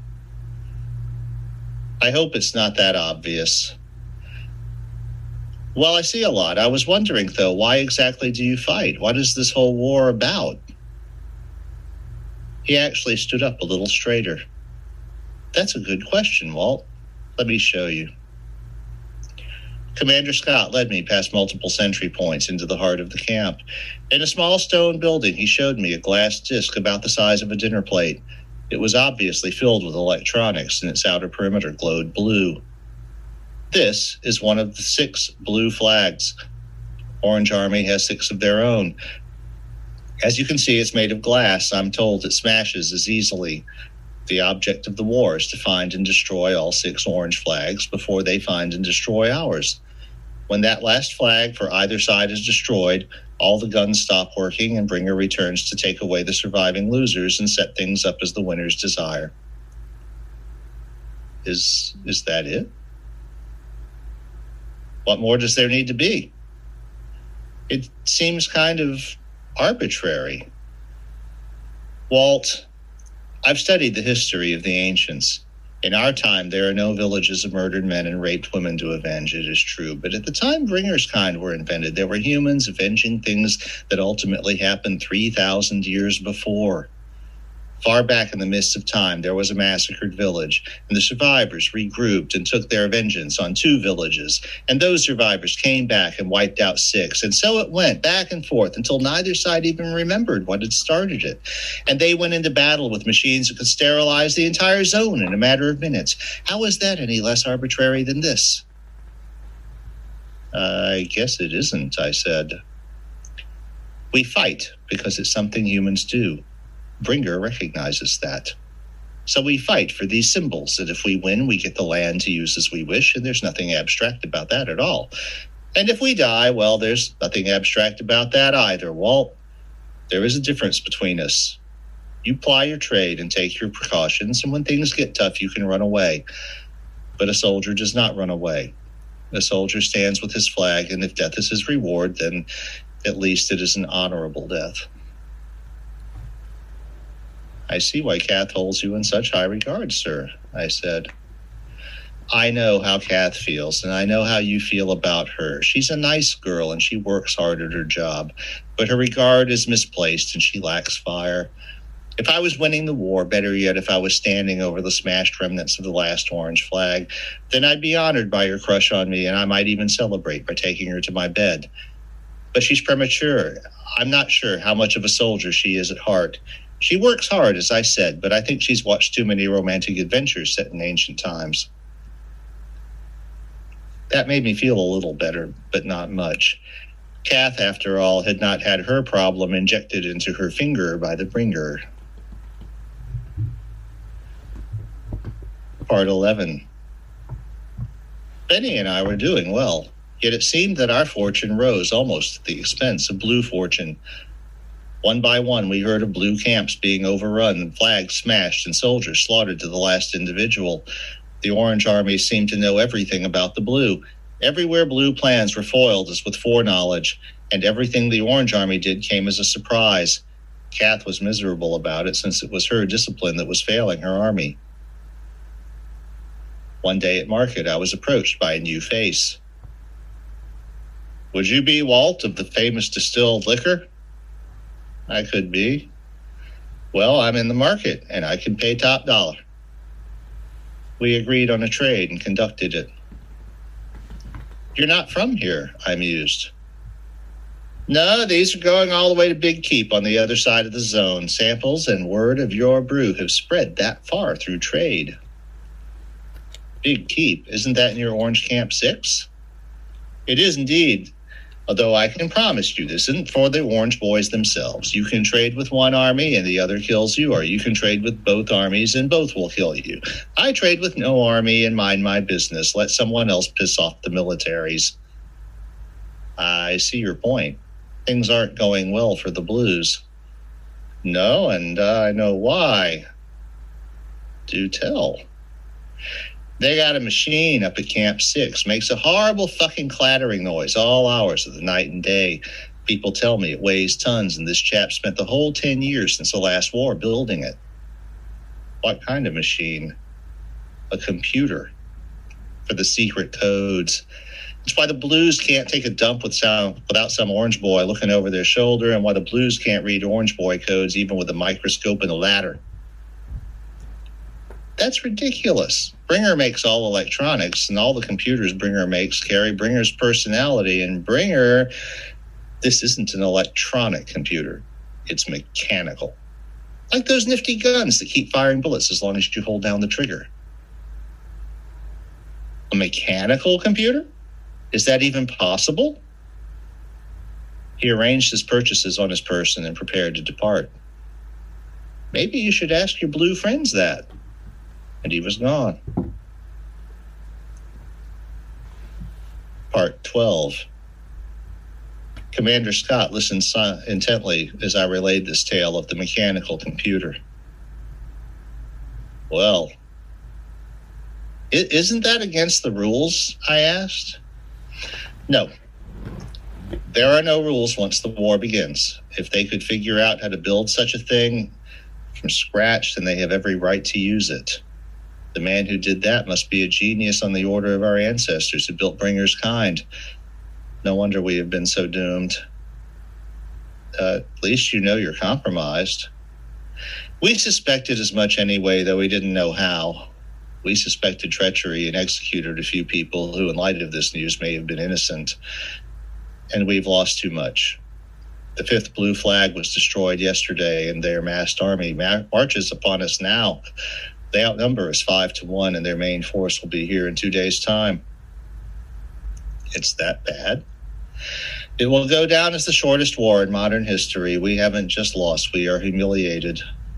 I hope it's not that obvious. Well, I see a lot. I was wondering, though, why exactly do you fight? What is this whole war about? He actually stood up a little straighter. That's a good question, Walt. Let me show you. Commander Scott led me past multiple sentry points into the heart of the camp. In a small stone building, he showed me a glass disc about the size of a dinner plate. It was obviously filled with electronics, and its outer perimeter glowed blue. This is one of the six blue flags. Orange Army has six of their own. As you can see, it's made of glass. I'm told it smashes as easily. The object of the war is to find and destroy all six orange flags before they find and destroy ours. When that last flag for either side is destroyed, all the guns stop working and Bringer returns to take away the surviving losers and set things up as the winners desire. Is, is that it? What more does there need to be? It seems kind of arbitrary. Walt, I've studied the history of the ancients. In our time, there are no villages of murdered men and raped women to avenge, it is true. But at the time Bringer's kind were invented, there were humans avenging things that ultimately happened three thousand years before. Far back in the mists of time, there was a massacred village, and the survivors regrouped and took their vengeance on two villages, and those survivors came back and wiped out six, and so it went back and forth until neither side even remembered what had started it. And they went into battle with machines that could sterilize the entire zone in a matter of minutes. How is that any less arbitrary than this? I guess it isn't, I said. We fight because it's something humans do. Bringer recognizes that. So we fight for these symbols, that if we win, we get the land to use as we wish, and there's nothing abstract about that at all. And if we die, well, there's nothing abstract about that either. Walt, there is a difference between us. You ply your trade and take your precautions, and when things get tough, you can run away. But a soldier does not run away. A soldier stands with his flag, and if death is his reward, then at least it is an honorable death. I see why Kath holds you in such high regard, sir, I said. I know how Kath feels, and I know how you feel about her. She's a nice girl, and she works hard at her job, but her regard is misplaced, and she lacks fire. If I was winning the war, better yet, if I was standing over the smashed remnants of the last orange flag, then I'd be honored by your crush on me, and I might even celebrate by taking her to my bed. But she's premature. I'm not sure how much of a soldier she is at heart. She works hard, as I said, but I think she's watched too many romantic adventures set in ancient times. That made me feel a little better, but not much. Kath, after all, had not had her problem injected into her finger by the bringer. Part eleven. Benny and I were doing well, yet it seemed that our fortune rose almost at the expense of blue fortune. One by one, we heard of blue camps being overrun, and flags smashed, and soldiers slaughtered to the last individual. The Orange Army seemed to know everything about the blue. Everywhere blue plans were foiled as with foreknowledge, and everything the Orange Army did came as a surprise. Kath was miserable about it, since it was her discipline that was failing her army. One day at market, I was approached by a new face. Would you be Walt of the famous distilled liquor? I could be. Well, I'm in the market, and I can pay top dollar. We agreed on a trade and conducted it. You're not from here, I mused. No, these are going all the way to Big Keep on the other side of the zone. Samples and word of your brew have spread that far through trade. Big Keep, isn't that in your Orange Camp six? It is indeed. Although I can promise you this isn't for the Orange Boys themselves. You can trade with one army and the other kills you, or you can trade with both armies and both will kill you. I trade with no army and mind my business. Let someone else piss off the militaries. I see your point. Things aren't going well for the Blues. No, and uh, I know why. Do tell. They got a machine up at Camp six. Makes a horrible fucking clattering noise all hours of the night and day. People tell me it weighs tons, and this chap spent the whole ten years since the last war building it. What kind of machine? A computer for the secret codes. It's why the Blues can't take a dump with some, without some Orange Boy looking over their shoulder, and why the Blues can't read Orange Boy codes even with a microscope and a ladder. That's ridiculous. Bringer makes all electronics, and all the computers Bringer makes carry Bringer's personality. And Bringer, this isn't an electronic computer. It's mechanical. Like those nifty guns that keep firing bullets as long as you hold down the trigger. A mechanical computer? Is that even possible? He arranged his purchases on his person and prepared to depart. Maybe you should ask your blue friends that. And he was gone. Part twelve. Commander Scott listened intently as I relayed this tale of the mechanical computer. Well, isn't that against the rules? I asked. No. There are no rules once the war begins. If they could figure out how to build such a thing from scratch, then they have every right to use it. The man who did that must be a genius on the order of our ancestors who built Bringer's kind. No wonder we have been so doomed. Uh, at least you know you're compromised. We suspected as much anyway, though we didn't know how. We suspected treachery and executed a few people who, in light of this news, may have been innocent. And we've lost too much. The fifth blue flag was destroyed yesterday, and their massed army ma- marches upon us now. They outnumber us five to one, and their main force will be here in two days' time. It's that bad. It will go down as the shortest war in modern history. We haven't just lost, we are humiliated.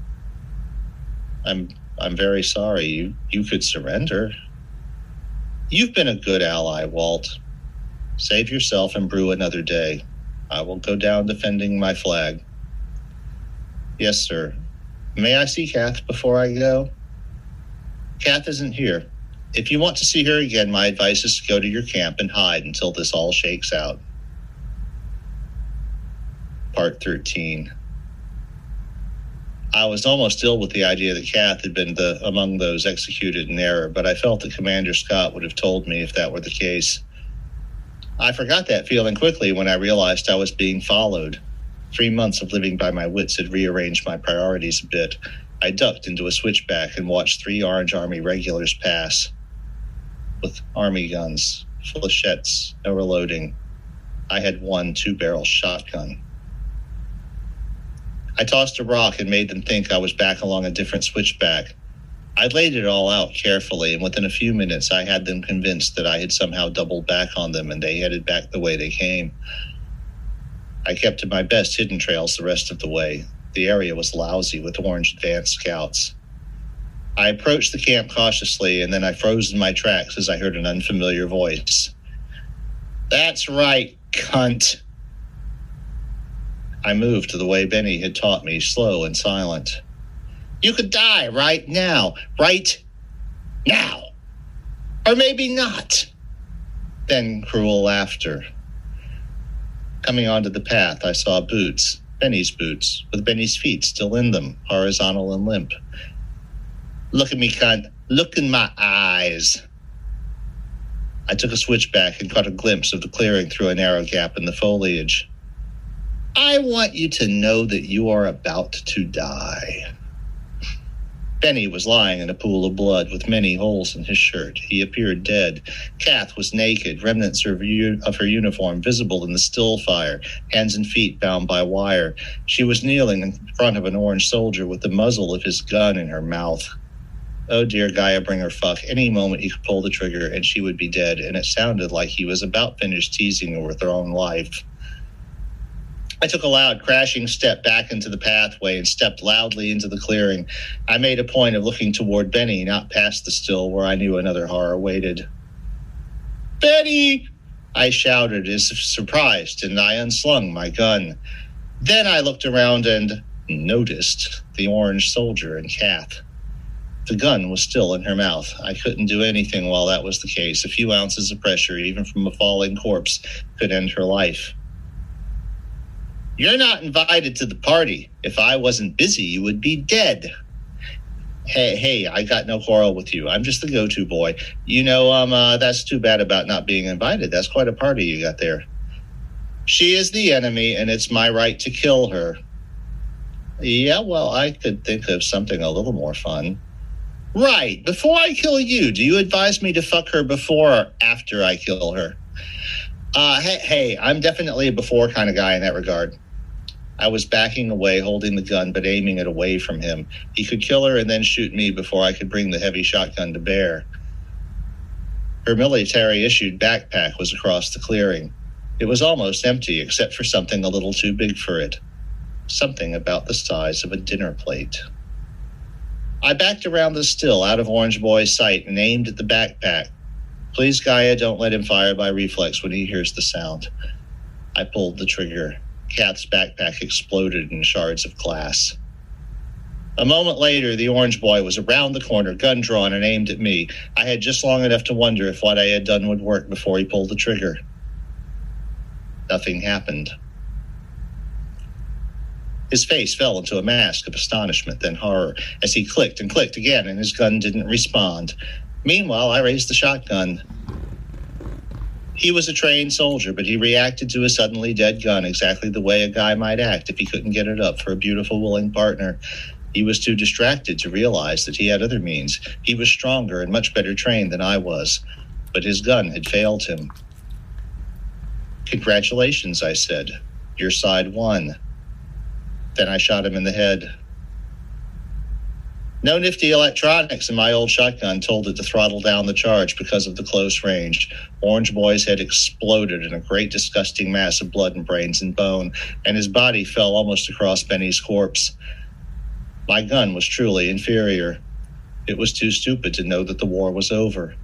I'm I'm very sorry. You you could surrender. You've been a good ally, Walt. Save yourself and brew another day. I will go down defending my flag. Yes, sir. May I see Kath before I go? Kath isn't here. If you want to see her again, my advice is to go to your camp and hide until this all shakes out. Part thirteen. I was almost ill with the idea that Kath had been the, among those executed in error, but I felt that Commander Scott would have told me if that were the case. I forgot that feeling quickly when I realized I was being followed. Three months of living by my wits had rearranged my priorities a bit. I ducked into a switchback and watched three Orange Army regulars pass. With army guns, flechettes, no reloading. I had one two-barrel shotgun. I tossed a rock and made them think I was back along a different switchback. I laid it all out carefully, and within a few minutes I had them convinced that I had somehow doubled back on them and they headed back the way they came. I kept to my best hidden trails the rest of the way. The area was lousy with Orange advanced scouts. I approached the camp cautiously, and then I froze in my tracks as I heard an unfamiliar voice. That's right, cunt. I moved to the way Benny had taught me, slow and silent. You could die right now, right now. Or maybe not. Then cruel laughter. Coming onto the path, I saw boots, Benny's boots, with Benny's feet still in them, horizontal and limp. Look at me, cunt. Look in my eyes. I took a switchback and caught a glimpse of the clearing through a narrow gap in the foliage. I want you to know that you are about to die. Benny was lying in a pool of blood with many holes in his shirt. He appeared dead. Kath was naked, remnants of her uniform visible in the still fire, hands and feet bound by wire. She was kneeling in front of an orange soldier with the muzzle of his gun in her mouth. Oh, dear Gaia Bringer fuck, any moment he could pull the trigger and she would be dead, and it sounded like he was about finished teasing her with her own life. I took a loud, crashing step back into the pathway and stepped loudly into the clearing. I made a point of looking toward Benny, not past the still where I knew another horror waited. Benny! I shouted as if surprised, and I unslung my gun. Then I looked around and noticed the orange soldier and Kath. The gun was still in her mouth. I couldn't do anything while that was the case. A few ounces of pressure, even from a falling corpse, could end her life. You're not invited to the party. If I wasn't busy, you would be dead. Hey, hey, I got no quarrel with you. I'm just the go-to boy. You know, um, uh, that's too bad about not being invited. That's quite a party you got there. She is the enemy, and it's my right to kill her. Yeah, well, I could think of something a little more fun. Right, before I kill you, do you advise me to fuck her before or after I kill her? Uh, hey, hey, I'm definitely a before kind of guy in that regard. I was backing away, holding the gun, but aiming it away from him. He could kill her and then shoot me before I could bring the heavy shotgun to bear. Her military-issued backpack was across the clearing. It was almost empty, except for something a little too big for it. Something about the size of a dinner plate. I backed around the still, out of Orange Boy's sight, and aimed at the backpack. Please, Gaia, don't let him fire by reflex when he hears the sound. I pulled the trigger. Kath's backpack exploded in shards of glass. A moment later, the Orange Boy was around the corner, gun drawn and aimed at me. I had just long enough to wonder if what I had done would work before he pulled the trigger. Nothing happened. His face fell into a mask of astonishment, then horror, as he clicked and clicked again, and his gun didn't respond. Meanwhile, I raised the shotgun. He was a trained soldier, but he reacted to a suddenly dead gun exactly the way a guy might act if he couldn't get it up for a beautiful, willing partner. He was too distracted to realize that he had other means. He was stronger and much better trained than I was, but his gun had failed him. Congratulations, I said. Your side won. Then I shot him in the head. No nifty electronics in my old shotgun told it to throttle down the charge because of the close range. Orange Boy's head exploded in a great disgusting mass of blood and brains and bone, and his body fell almost across Benny's corpse. My gun was truly inferior. It was too stupid to know that the war was over.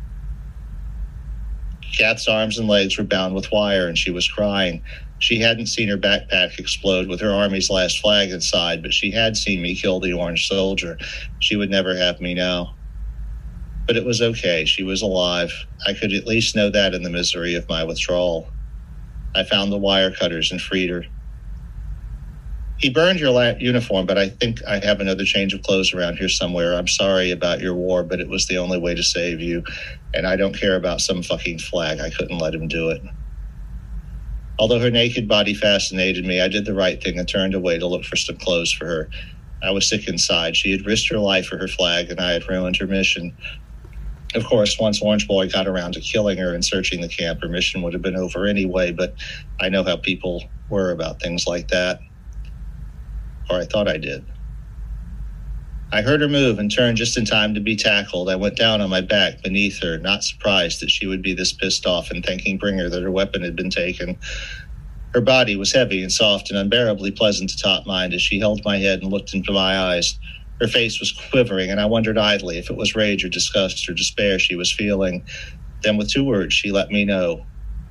Kath's arms and legs were bound with wire, and she was crying. She hadn't seen her backpack explode with her army's last flag inside, but she had seen me kill the orange soldier. She would never have me now. But it was okay. She was alive. I could at least know that in the misery of my withdrawal. I found the wire cutters and freed her. He burned your la- uniform, but I think I have another change of clothes around here somewhere. I'm sorry about your war, but it was the only way to save you. And I don't care about some fucking flag. I couldn't let him do it. Although her naked body fascinated me, I did the right thing and turned away to look for some clothes for her. I was sick inside. She had risked her life for her flag, and I had ruined her mission. Of course, once Orange Boy got around to killing her and searching the camp, her mission would have been over anyway, but I know how people were about things like that. Or I thought I did. I heard her move and turned just in time to be tackled. I went down on my back beneath her, not surprised that she would be this pissed off, and thanking Bringer that her weapon had been taken. Her body was heavy and soft and unbearably pleasant to top mind as she held my head and looked into my eyes. Her face was quivering, and I wondered idly if it was rage or disgust or despair she was feeling. Then with two words, she let me know.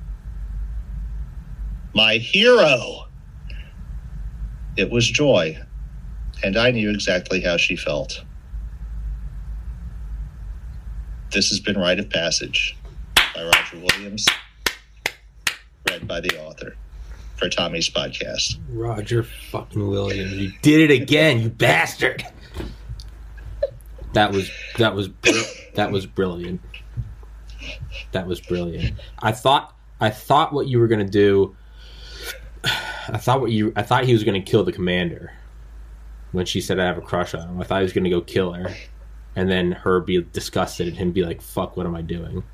My hero! It was joy, and I knew exactly how she felt. This has been Rite of Passage by Roger Williams, read by the author for Tommy's podcast. Roger fucking Williams, you did it again, you bastard! That was that was that was brilliant. That was brilliant. I thought I thought what you were gonna do. I thought what you. I thought he was gonna kill the commander when she said I have a crush on him. I thought he was gonna go kill her, and then her be disgusted and him be like, "Fuck, what am I doing?"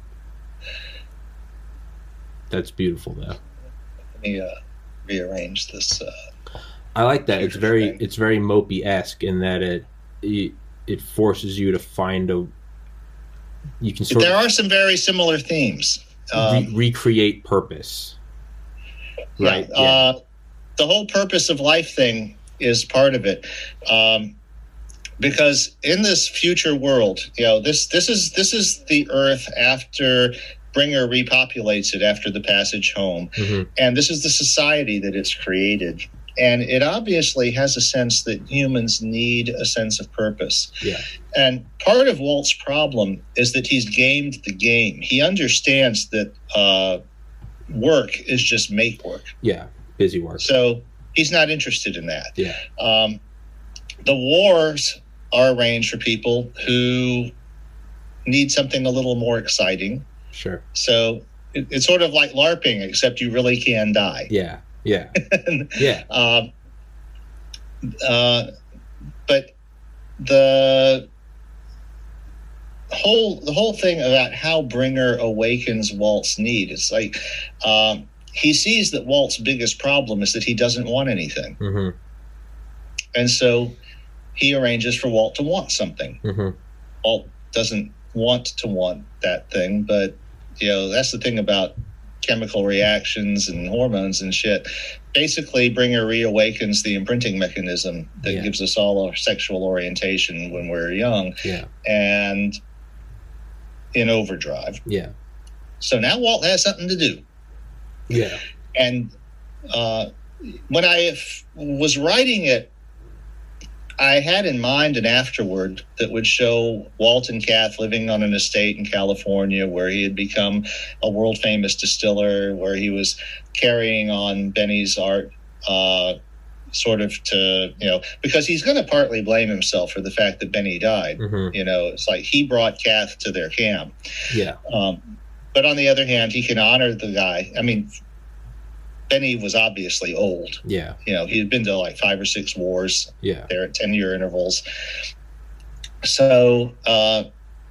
That's beautiful, though. Let me uh, rearrange this. Uh, I like that. It's very thing. it's very Mopey-esque in that it it, it forces you to find a. You can sort there of are some very similar themes. Um, re- recreate purpose. Right. Yeah. Uh, the whole purpose of life thing is part of it, um, because in this future world, you know, this this is this is the Earth after Bringer repopulates it after the passage home, Mm-hmm. and this is the society that it's created, and it obviously has a sense that humans need a sense of purpose. Yeah. And part of Walt's problem is that he's gamed the game. He understands that. Uh, Work is just make work. Yeah, busy work. So he's not interested in that. Yeah. Um, the wars are arranged for people who need something a little more exciting. Sure. So it, it's sort of like LARPing, except you really can die. Yeah. Yeah. Yeah. Um, uh, but the whole the whole thing about how Bringer awakens Walt's need, it's like um, he sees that Walt's biggest problem is that he doesn't want anything. Mm-hmm. And so he arranges for Walt to want something. Mm-hmm. Walt doesn't want to want that thing, but you know, that's the thing about chemical reactions and hormones and shit. Basically, Bringer reawakens the imprinting mechanism that Yeah. gives us all our sexual orientation when we're young. Yeah. And in overdrive. Yeah. So now Walt has something to do. Yeah. And uh, when I f- was writing it, I had in mind an afterword that would show Walt and Kath living on an estate in California where he had become a world famous distiller, where he was carrying on Benny's art, uh, sort of to, you know, because he's going to partly blame himself for the fact that Benny died. Mm-hmm. You know, it's like he brought Kath to their camp. Yeah. Um, but on the other hand, he can honor the guy. I mean, Benny was obviously old. Yeah. You know, he had been to like five or six wars. Yeah. There at ten-year intervals. So uh,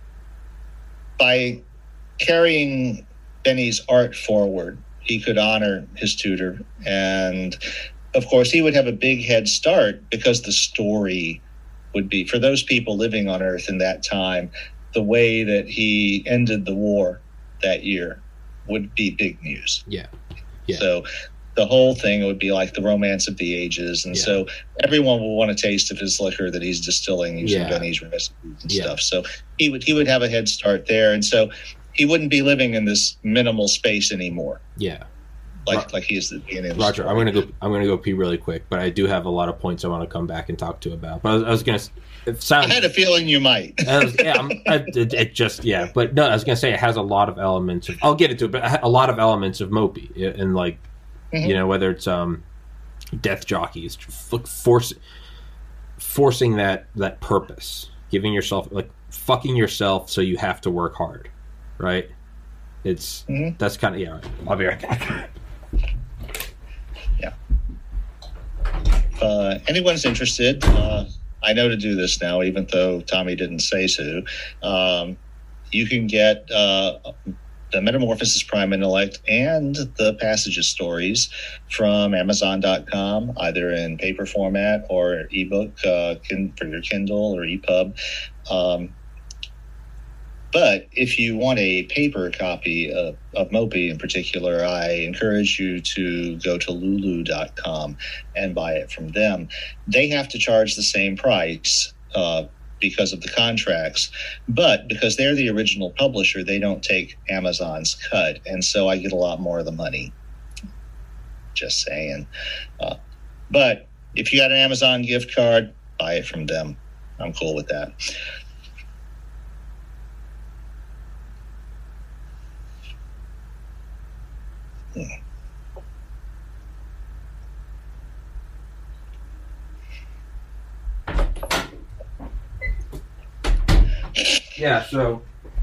by carrying Benny's art forward, he could honor his tutor. And, of course, he would have a big head start because the story would be, for those people living on Earth in that time, the way that he ended the war that year would be big news. Yeah. Yeah. So the whole thing would be like the romance of the ages. And yeah. so everyone will want a taste of his liquor that he's distilling using yeah. Benny's recipes and yeah. stuff. So he would he would have a head start there. And so he wouldn't be living in this minimal space anymore. Yeah. Like Ro- like he is the beginning of Roger, I'm gonna go I'm gonna go pee really quick, but I do have a lot of points I want to come back and talk to about. But I was, I was gonna it sounds I had a feeling you might. I was, yeah, I'm, I, it, it just yeah, but no, I was gonna say it has a lot of elements of I'll get into it, but a lot of elements of Mopey and like mm-hmm. you know, whether it's um death jockeys force forcing that that purpose, giving yourself like fucking yourself so you have to work hard, right? It's mm-hmm. that's kind of yeah. I'll be right back. Yeah. If uh, anyone's interested, uh, I know to do this now, even though Tommy didn't say so. Um, you can get uh, the Metamorphosis Prime Intellect and the Passages stories from Amazon dot com, either in paper format or ebook uh, for your Kindle or EPUB. Um, But if you want a paper copy of, of Mopey in particular, I encourage you to go to Lulu dot com and buy it from them. They have to charge the same price uh, because of the contracts, but because they're the original publisher, they don't take Amazon's cut, and so I get a lot more of the money. Just saying. Uh, but if you got an Amazon gift card, buy it from them. I'm cool with that. Yeah, so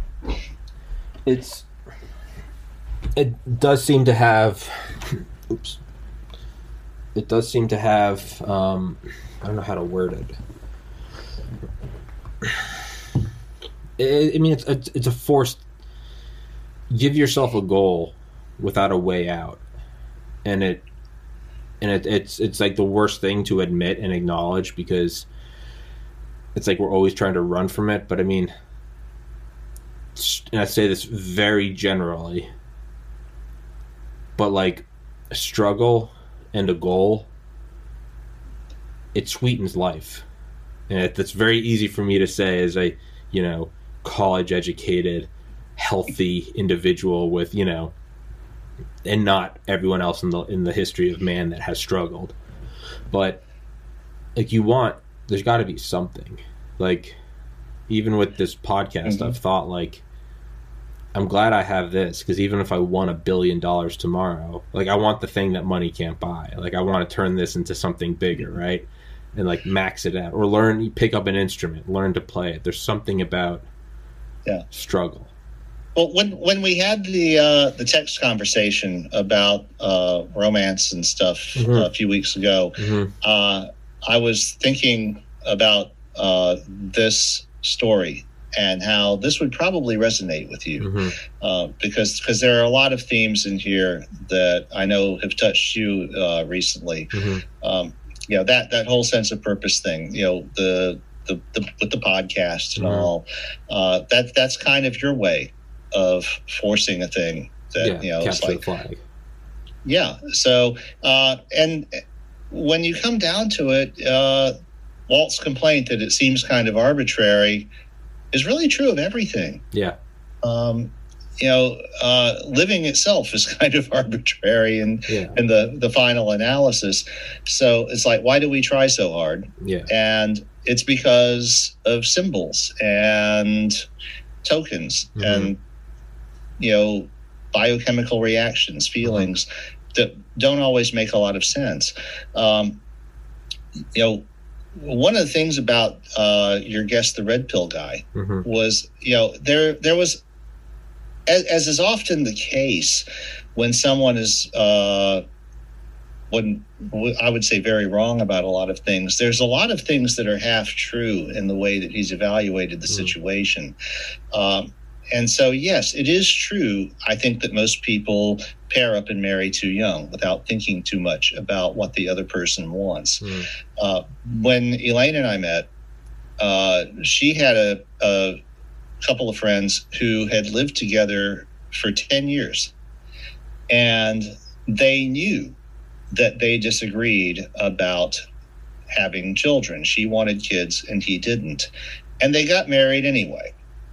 it's it does seem to have oops it does seem to have um I don't know how to word it. it I mean it's it's, it's a forced give yourself a goal without a way out, and it and it, it's it's like the worst thing to admit and acknowledge, because it's like we're always trying to run from it. But I mean, and I say this very generally, but like a struggle and a goal, it sweetens life, and it, it's very easy for me to say as a you know college educated healthy individual with you know and not everyone else in the in the history of man that has struggled. But like you want there's got to be something. Like even with this podcast, mm-hmm. I've thought like I'm glad I have this, because even if I won a billion dollars tomorrow, like I want the thing that money can't buy. Like I want to turn this into something bigger, right? And like max it out, or learn pick up an instrument, learn to play it. There's something about yeah struggle. Well, when when we had the uh, the text conversation about uh, romance and stuff mm-hmm. uh, a few weeks ago, mm-hmm. uh, I was thinking about uh, this story and how this would probably resonate with you, mm-hmm. uh, because because there are a lot of themes in here that I know have touched you uh, recently. Mm-hmm. Um, you know that that whole sense of purpose thing. You know the the, the with the podcast and mm-hmm. all. Uh, that that's kind of your way of forcing a thing that yeah, you know it's like flag. Yeah. So uh, and when you come down to it, uh, Walt's complaint that it seems kind of arbitrary is really true of everything. Yeah. Um, you know, uh, living itself is kind of arbitrary in yeah. in the the final analysis. So it's like, why do we try so hard? Yeah. And it's because of symbols and tokens mm-hmm. and you know, biochemical reactions, feelings mm-hmm. that don't always make a lot of sense. Um, you know, one of the things about uh, your guest, the Red Pill guy, mm-hmm. was, you know, there there was, as, as is often the case, when someone is uh, when I would say very wrong about a lot of things. There's a lot of things that are half true in the way that he's evaluated the mm. situation. Um, and so, yes, it is true. I think that most people pair up and marry too young without thinking too much about what the other person wants. Mm. Uh, when Elaine and I met, uh, she had a, a couple of friends who had lived together for ten years. And they knew that they disagreed about having children. She wanted kids and he didn't. And they got married anyway.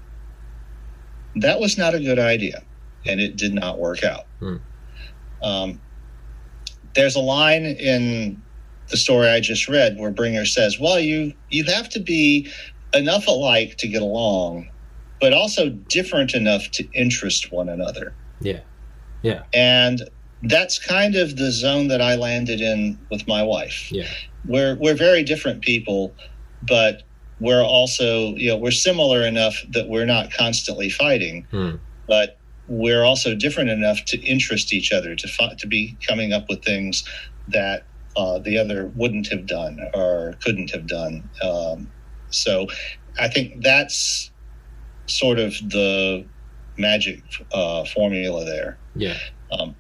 That was not a good idea, and it did not work out. Hmm. Um, there's a line in the story I just read where Bringer says, well, you, you have to be enough alike to get along, but also different enough to interest one another. Yeah. Yeah. And that's kind of the zone that I landed in with my wife. Yeah. We're we're very different people, but we're also, you know, we're similar enough that we're not constantly fighting, hmm. but we're also different enough to interest each other, to fi- to be coming up with things that uh, the other wouldn't have done or couldn't have done. Um, so I think that's sort of the magic uh, formula there. Yeah. Um,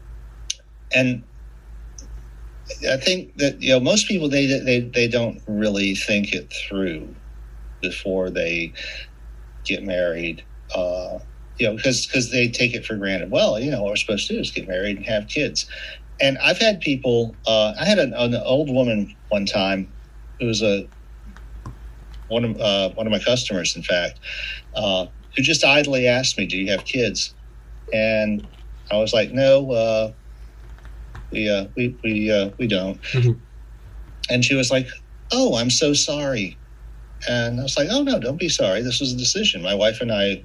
and I think that, you know, most people, they, they, they don't really think it through before they get married, uh, you know, because, because they take it for granted. Well, you know, what we're supposed to do is get married and have kids. And I've had people, uh, I had an, an old woman one time who was a, one of, uh, one of my customers, in fact, uh, who just idly asked me, do you have kids? And I was like, no, uh, we, uh, we, we, uh, we don't. Mm-hmm. And she was like, oh, I'm so sorry. And I was like, oh no, don't be sorry. This was a decision. My wife and I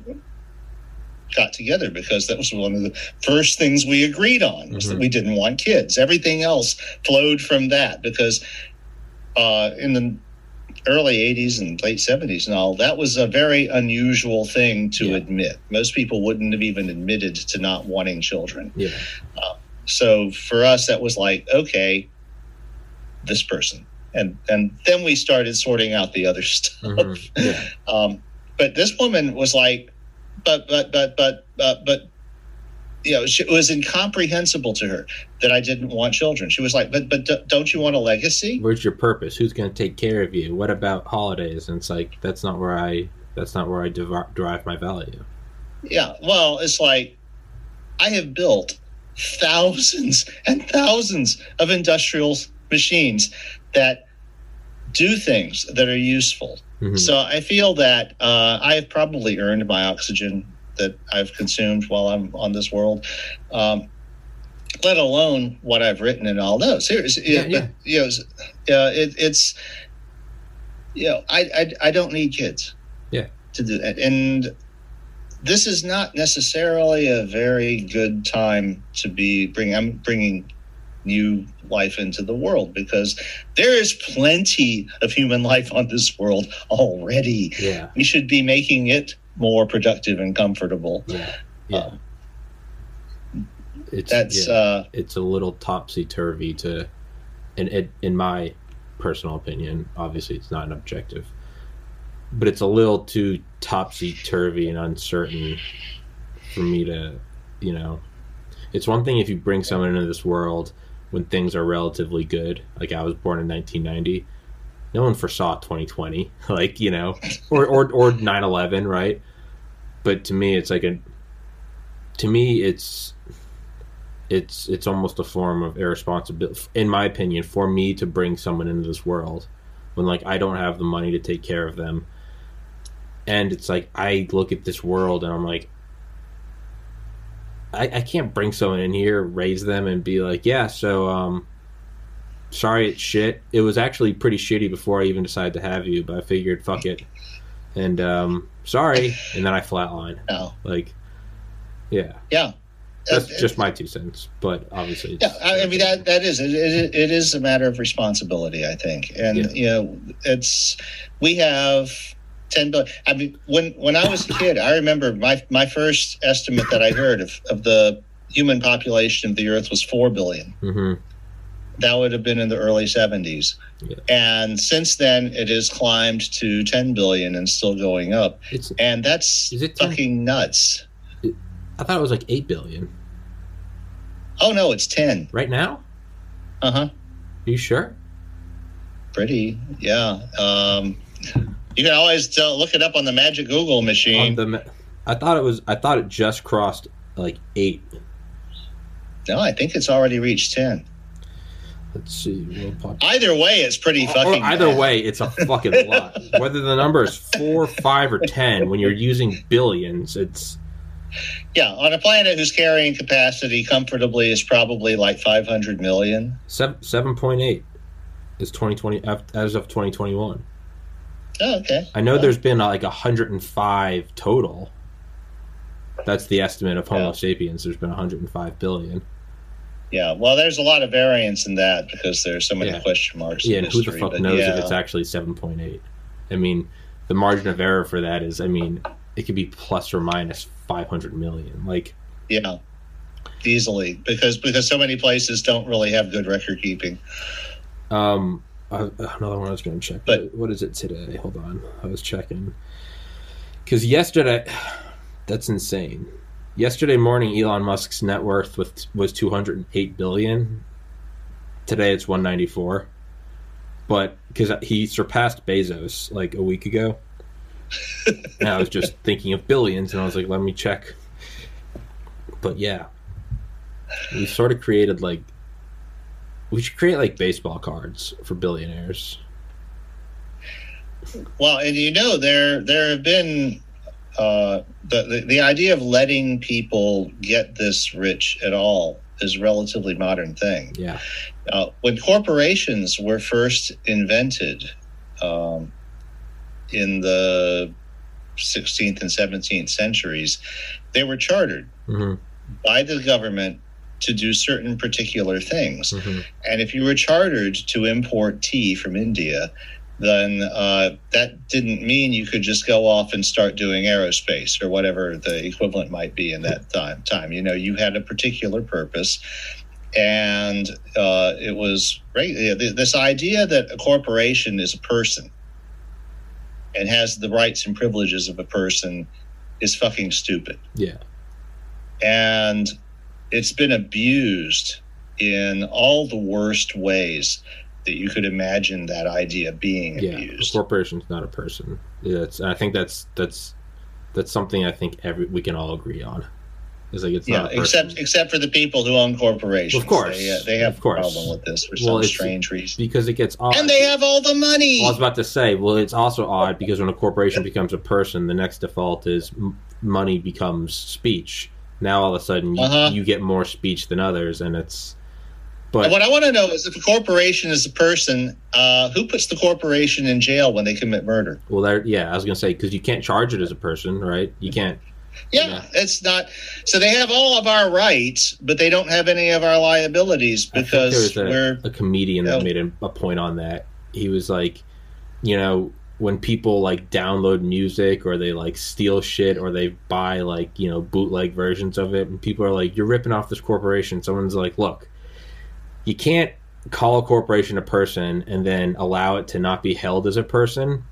got together because that was one of the first things we agreed on, was mm-hmm. that we didn't want kids. Everything else flowed from that, because, uh, in the early eighties and late seventies and all, that was a very unusual thing to yeah. admit. Most people wouldn't have even admitted to not wanting children. Yeah. Uh, so for us, that was like, okay, this person. And and then we started sorting out the other stuff. Mm-hmm. Yeah. um, but this woman was like, but, but, but, but, but, but, you know, she, it was incomprehensible to her that I didn't want children. She was like, but but don't you want a legacy? Where's your purpose? Who's going to take care of you? What about holidays? And it's like, that's not where I that's not where I dev- derive my value. Yeah, well, it's like, I have built thousands and thousands of industrial machines that do things that are useful. Mm-hmm. So I feel that uh, I have probably earned my oxygen that I've consumed while I'm on this world, um, let alone what I've written and all those. Here's, yeah, yeah. you know, uh, it, it's, you know, I, I, I don't need kids yeah. to do that. And this is not necessarily a very good time to be bringing, I'm bringing new life into the world, because there is plenty of human life on this world already. Yeah. We should be making it more productive and comfortable. Yeah, yeah. Um, it's that's yeah, uh, it's a little topsy turvy to, and it, in my personal opinion, obviously it's not an objective, but it's a little too topsy turvy and uncertain for me to, you know, it's one thing if you bring someone into this world when things are relatively good. Like, I was born in nineteen ninety. No one foresaw twenty twenty, like, you know, or, or, or nine eleven, right? But to me, it's like a, to me, it's, it's, it's almost a form of irresponsibility, in my opinion, for me to bring someone into this world when, like, I don't have the money to take care of them. And it's like, I look at this world and I'm like, I, I can't bring someone in here, raise them, and be like, yeah, so, um, sorry it's shit. It was actually pretty shitty before I even decided to have you, but I figured, fuck it. And, um, sorry. And then I flatline. No. Like, yeah. Yeah. That's uh, just my two cents, but obviously. It's, yeah, I mean, that that is, it, it, it is a matter of responsibility, I think. And, yeah. you know, it's, we have ten billion. I mean, when, when I was a kid, I remember my, my first estimate that I heard of, of the human population of the earth was four billion. Mm-hmm. that would have been in the early seventies. Yeah. And since then, it has climbed to ten billion and still going up. It's, and that's is it ten? Fucking nuts. I thought it was like eight billion. Oh, no, it's ten. Right now? Uh-huh. Are you sure? Pretty, yeah. Um, you can always uh, look it up on the magic Google machine. On the, I thought it was. I thought it just crossed like eight. No, I think it's already reached ten. Let's see. World pop- Either way, it's pretty fucking. Or either bad. way, it's a fucking lot. Whether the number is four, five, or ten, when you're using billions, it's yeah. On a planet whose carrying capacity comfortably is probably like five hundred million. seven seven point eight is twenty twenty as of twenty twenty one. Oh, okay. I know well, there's been uh, like a hundred and five total. That's the estimate of Homo yeah. sapiens. There's been a hundred and five billion. Yeah, well, there's a lot of variance in that because there's so many Yeah. question marks. Yeah, in and who history, the fuck but knows yeah. if it's actually seven point eight? I mean, the margin of error for that is, I mean, it could be plus or minus five hundred million. Like, yeah, easily because because so many places don't really have good record keeping. um, uh, another one I was going to check. But- what is it today? Hold on, I was checking because yesterday, that's insane. Yesterday morning, Elon Musk's net worth was was two hundred eight billion. Today it's one ninety-four. But because he surpassed Bezos like a week ago, and I was just thinking of billions, and I was like, let me check. But yeah, we sort of created like we should create like baseball cards for billionaires. Well, and you know there there have been uh, the, the the idea of letting people get this rich at all is a relatively modern thing. Yeah, uh, when corporations were first invented um, in the sixteenth and seventeenth centuries, they were chartered mm-hmm. by the government to do certain particular things. Mm-hmm. And if you were chartered to import tea from India, then uh, that didn't mean you could just go off and start doing aerospace or whatever the equivalent might be in that time. Time, you know, you had a particular purpose, and uh, it was right. This idea that a corporation is a person and has the rights and privileges of a person is fucking stupid. Yeah, and it's been abused in all the worst ways that you could imagine that idea being yeah. abused. A corporation's not a person. Yeah, it's, I think that's that's that's something I think every we can all agree on. It's like it's yeah, not a person. except except for the people who own corporations. Of course, they, uh, they have of course. a problem with this for Well, some it's strange reason. because it gets odd. And they have all the money. Well, I was about to say, well, it's also odd because when a corporation becomes a person, the next default is m- money becomes speech. Now all of a sudden you, Uh-huh. you get more speech than others, and it's. But And what I want to know is if a corporation is a person, uh, who puts the corporation in jail when they commit murder? well, there, yeah, I was gonna say because you can't charge it as a person, right? You can't. Yeah, Yeah. it's not. So they have all of our rights, but they don't have any of our liabilities I think because there was we're. a, a comedian that Oh. made a, a point on that. He was like, you know, when people like download music or they like steal shit or they buy like, you know, bootleg versions of it, and people are like, you're ripping off this corporation. Someone's like, look, you can't call a corporation a person and then allow it to not be held as a person.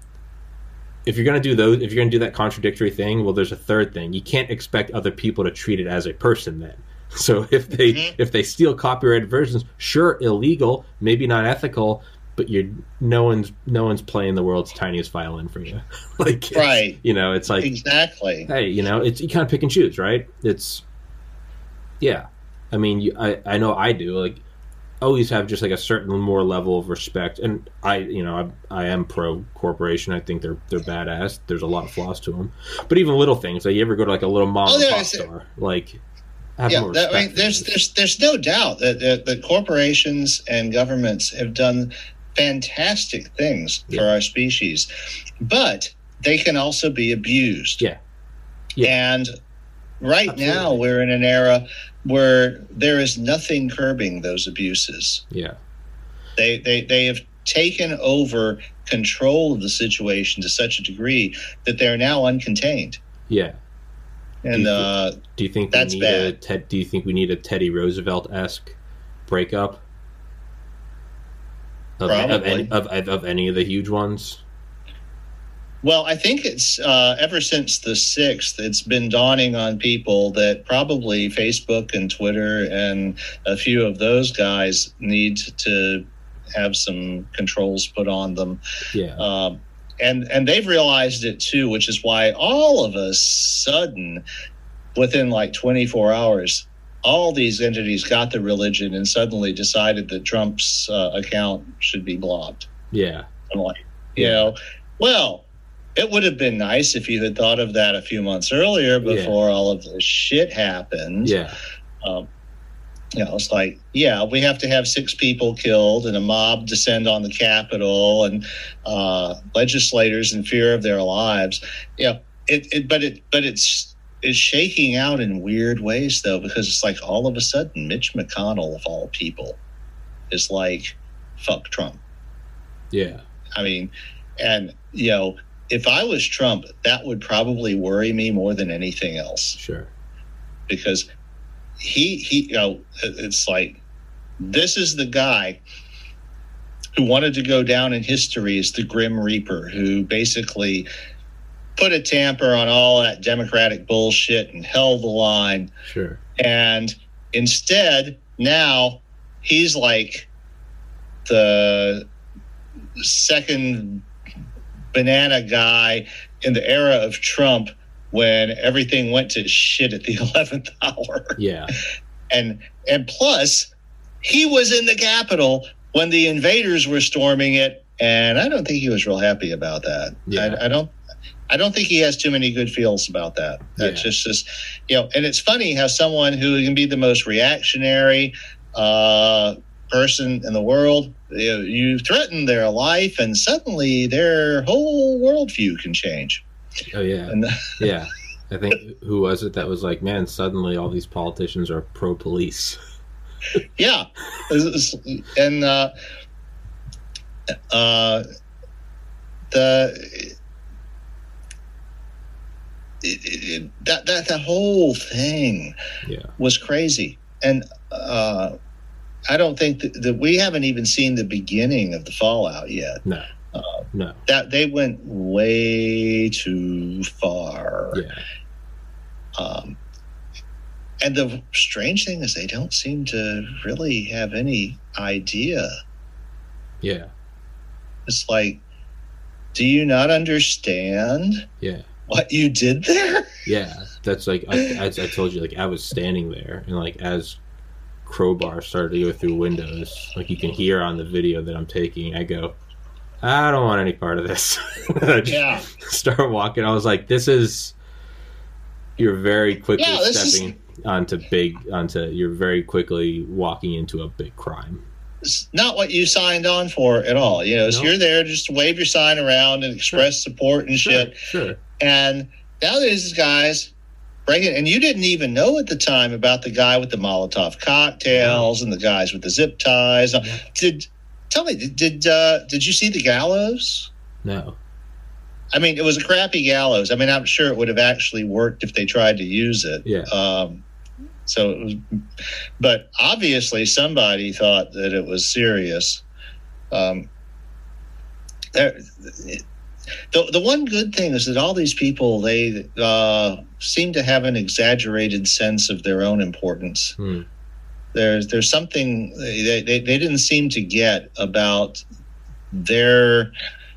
If you're going to do those, if you're going to do that contradictory thing, well, there's a third thing. You can't expect other people to treat it as a person then. So if they Mhm. if they steal copyrighted versions, sure, illegal, maybe not ethical, but you're no one's no one's playing the world's tiniest violin for you. Like, it's- Right. You know, it's like, Exactly. hey, you know, it's you kind of pick and choose, right? It's yeah. I mean, you, I I know I do like. Always have just like a certain more level of respect, and I, you know, I, I am pro corporation. I think they're they're badass. There's a lot of flaws to them, but even little things like you ever go to like a little mom Oh, and there pop is- store, like have Yeah, more that, respect. I mean, for there's those. there's there's no doubt that, that that corporations and governments have done fantastic things Yeah. for our species, but they can also be abused. Yeah. Yeah. And right Absolutely. now we're in an era where there is nothing curbing those abuses. Yeah, They they they have taken over control of the situation to such a degree that they're now uncontained. yeah. And you- uh, Do you think That's we need a bad. Ted, Do you think we need a Teddy Roosevelt esque breakup? Of, of, any, of, of any of the huge ones? Well, I think it's uh, ever since the sixth, it's been dawning on people that probably Facebook and Twitter and a few of those guys need to have some controls put on them. Yeah. Um, and, and they've realized it too, which is why all of a sudden, within like twenty-four hours, all these entities got the religion and suddenly decided that Trump's uh, account should be blocked. Yeah. I'm like, you yeah. know, well, it would have been nice if you had thought of that a few months earlier before yeah. all of this shit happened. Yeah. Um, you know, it's like, yeah, we have to have six people killed and a mob descend on the Capitol and uh, legislators in fear of their lives. Yeah. It, it, but it, but it's, it's shaking out in weird ways though, because it's like all of a sudden Mitch McConnell of all people is like, fuck Trump. Yeah. I mean, and you know, if I was Trump, that would probably worry me more than anything else. Sure. Because he, he, you know, it's like, this is the guy who wanted to go down in history as the Grim Reaper, who basically put a tamper on all that Democratic bullshit and held the line. Sure. And instead, now he's like the second banana guy in the era of Trump when everything went to shit at the eleventh hour. Yeah. And and plus, he was in the Capitol when the invaders were storming it, and I don't think he was real happy about that. Yeah. I, I don't I don't think he has too many good feels about that. That's yeah. just, just, you know, and it's funny how someone who can be the most reactionary uh, person in the world, you know, you threaten their life and suddenly their whole worldview can change. Oh, yeah. And, yeah. I think, who was it that was like, man, suddenly all these politicians are pro-police. Yeah. And uh, uh, the... It, it, that that that whole thing yeah. was crazy, and uh, I don't think that, that we haven't even seen the beginning of the fallout yet. No, uh, no, that they went way too far. Yeah. Um, and the strange thing is they don't seem to really have any idea. Yeah, it's like, do you not understand? Yeah. What you did there? Yeah, that's like I, as I told you, like I was standing there, and like as Crowbar started to go through windows, like you can hear on the video that I'm taking, I go, I don't want any part of this. I just yeah. start walking. I was like, this is you're very quickly yeah, stepping is... onto big onto. You're very quickly walking into a big crime. It's not what you signed on for at all. You know, no. So you're there just to wave your sign around and express sure. support and sure, shit. Sure. And now there's these guys breaking, and you didn't even know at the time about the guy with the Molotov cocktails yeah. and the guys with the zip ties. Yeah. Did tell me, did did, uh, did you see the gallows? No. I mean, it was a crappy gallows. I mean, I'm sure it would have actually worked if they tried to use it. Yeah. Um, so it was, but obviously somebody thought that it was serious. Um, there. It, The the one good thing is that all these people, they uh, seem to have an exaggerated sense of their own importance. Hmm. There's there's something they, they, they didn't seem to get about their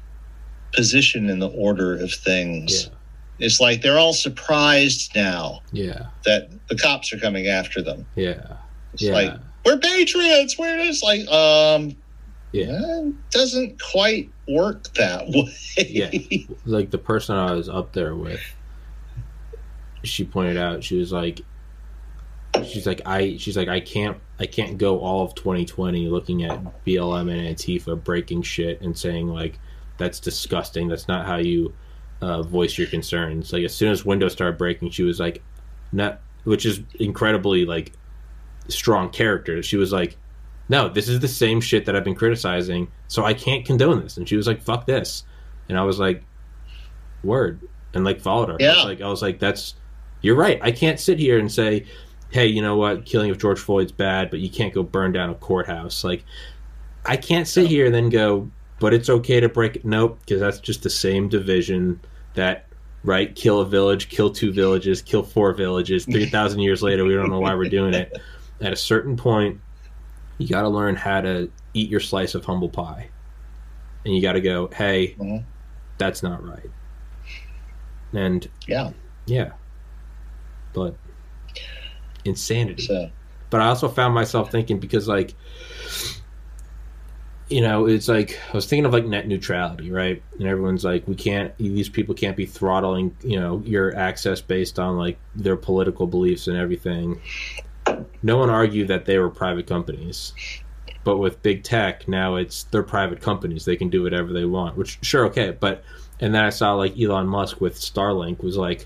position in the order of things. Yeah. It's like they're all surprised now yeah. that the cops are coming after them. Yeah. It's yeah. like, we're patriots. We're just like, um, yeah, it doesn't quite work that way. Yeah, like the person I was up there with, she pointed out, she was like, she's like, I, she's like, I can't, I can't go all of twenty twenty looking at B L M and Antifa breaking shit and saying like, that's disgusting. That's not how you uh, voice your concerns. Like as soon as Windows started breaking, she was like, not, which is incredibly like strong character. She was like, no, this is the same shit that I've been criticizing, so I can't condone this. And she was like, fuck this. And I was like, word. And like followed her. Yeah. I was like, I was like, that's, you're right. I can't sit here and say, hey, you know what, killing of George Floyd's bad, but you can't go burn down a courthouse. Like, I can't sit here and then go, but it's okay to break it. Nope, because that's just the same division that, right, kill a village, kill two villages, kill four villages. three thousand years later, we don't know why we're doing it. At a certain point, you got to learn how to eat your slice of humble pie. And you got to go, hey, mm-hmm. that's not right. And yeah, yeah, but insanity. So. But I also found myself thinking, because like, you know, it's like, I was thinking of like net neutrality, right? And everyone's like, we can't, these people can't be throttling, you know, your access based on like their political beliefs and everything. No one argued that they were private companies. But with big tech, now it's, they're private companies. They can do whatever they want, which, sure, okay. But, and then I saw like Elon Musk with Starlink was like,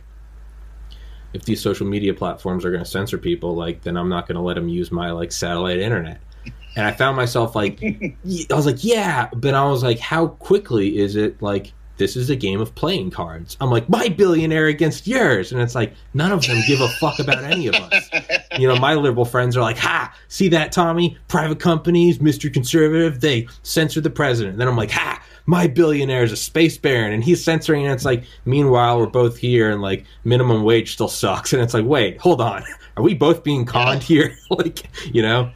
if these social media platforms are going to censor people, like, then I'm not going to let them use my like satellite internet. And I found myself like, I was like, yeah, but I was like, how quickly is it like, this is a game of playing cards. I'm like, my billionaire against yours. And it's like, none of them give a fuck about any of us. You know, my liberal friends are like, ha, see that, Tommy? Private companies, Mister Conservative, they censor the president. And then I'm like, ha, my billionaire is a space baron and he's censoring. And it's like, meanwhile, we're both here and like minimum wage still sucks. And it's like, wait, hold on. Are we both being conned yeah. here? Like, you know?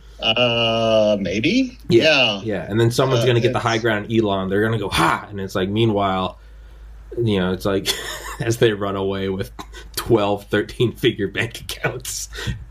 Uh, maybe. Yeah. Yeah. yeah. And then someone's uh, going to get the high ground on Elon. They're going to go, ha. And it's like, meanwhile, you know, it's like as they run away with twelve, thirteen figure bank accounts.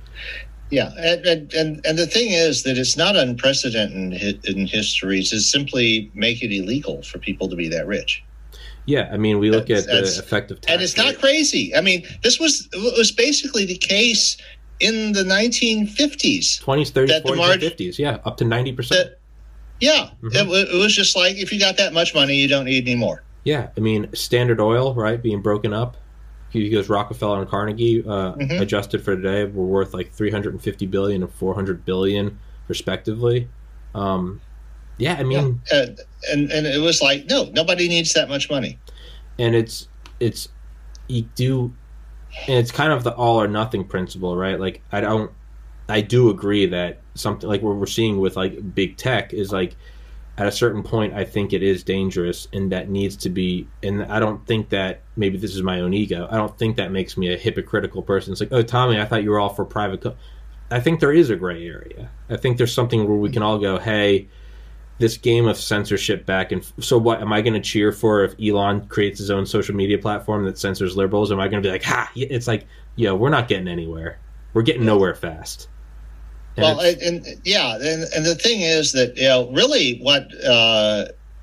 Yeah. And, and, and, and the thing is that it's not unprecedented in, in history to simply make it illegal for people to be that rich. Yeah. I mean, we look that's, at the effective tax and it's rate. not crazy. I mean, this was, it was basically the case in the nineteen fifties, twenties, thirties, forties, and fifties, yeah, up to ninety percent. That, yeah, mm-hmm. it, it was just like, if you got that much money, you don't need any more. Yeah, I mean, Standard Oil, right, being broken up. He goes Rockefeller and Carnegie, uh, mm-hmm. adjusted for today, were worth like three hundred fifty billion dollars and four hundred billion dollars, respectively. Um, yeah, I mean, yeah. Uh, and and it was like, no, nobody needs that much money. And it's it's you do. And it's kind of the all or nothing principle, right? Like, I don't, I do agree that something like what we're seeing with like big tech is like, at a certain point, I think it is dangerous and that needs to be, and I don't think that, maybe this is my own ego, I don't think that makes me a hypocritical person. It's like, oh, Tommy, I thought you were all for private. Co-. I think there is a gray area. I think there's something where we can all go, hey, this game of censorship back and so what am I going to cheer for if Elon creates his own social media platform that censors liberals? Am I going to be like, ha, it's like, yo, we're not getting anywhere. We're getting nowhere fast. And well, and, and yeah. And, and the thing is that, you know, really what uh,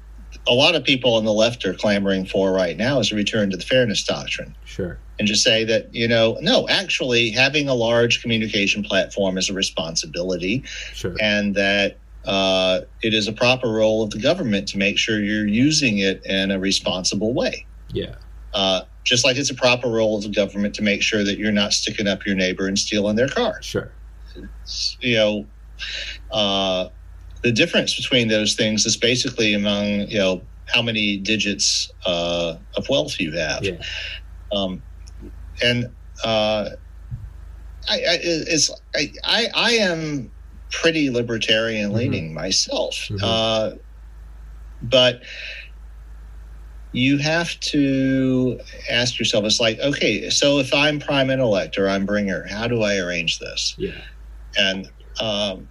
a lot of people on the left are clamoring for right now is a return to the fairness doctrine. Sure. And just say that, you know, no, actually having a large communication platform is a responsibility. Sure. And that, Uh, it is a proper role of the government to make sure you're using it in a responsible way. Yeah. Uh, just like it's a proper role of the government to make sure that you're not sticking up your neighbor and stealing their car. Sure. It's, you know, uh, the difference between those things is basically among, you know, how many digits uh, of wealth you have. Yeah. Um, and uh, I, I, it's, I, I, I am pretty libertarian leaning mm-hmm. myself. Mm-hmm. Uh, but you have to ask yourself, it's like, okay, so if I'm prime intellect or I'm bringer, how do I arrange this? Yeah. And um,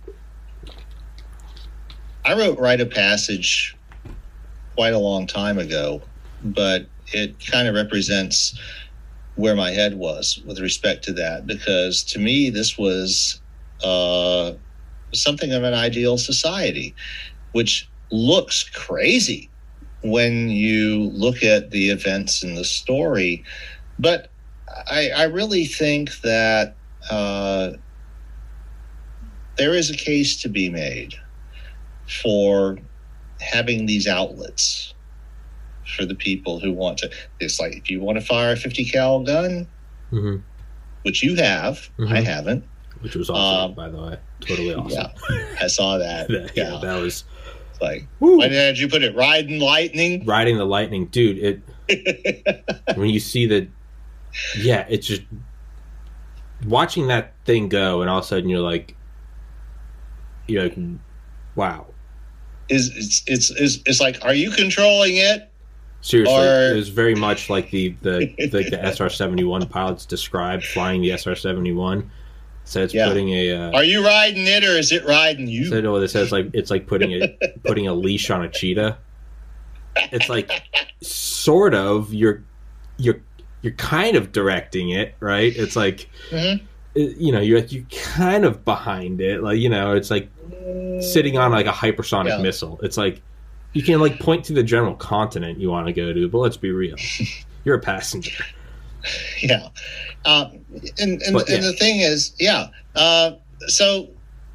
I wrote Rite of Passage quite a long time ago, but it kind of represents where my head was with respect to that, because to me, this was uh, something of an ideal society, which looks crazy when you look at the events in the story. But I, I really think that uh, there is a case to be made for having these outlets for the people who want to. It's like, if you want to fire a fifty cal gun, mm-hmm. which you have, mm-hmm. I haven't. Which was awesome, um, by the way. Totally awesome. Yeah, I saw that. that yeah, yeah, that was like, woo. Why did you put it? Riding lightning? Riding the lightning. Dude, it when you see the, yeah, it's just watching that thing go, and all of a sudden you're like, you're like, wow. is it's it's it's, it's like, are you controlling it? Seriously, Or- it was very much like the the the, the S R seventy-one pilots described flying the S R seventy-one. So it's Yeah. putting a. Uh, Are you riding it, or is it riding you? so no, it says like it's like putting a putting a leash on a cheetah. It's like sort of you're you're you're kind of directing it, right? It's like Mhm. it- you know you're like you kind of behind it, like you know it's like sitting on like a hypersonic Yeah. missile. It's like you can like point to the general continent you want to go to, but let's be real, you're a passenger. Yeah. Uh, and and, But, yeah. and the thing is, yeah. Uh, so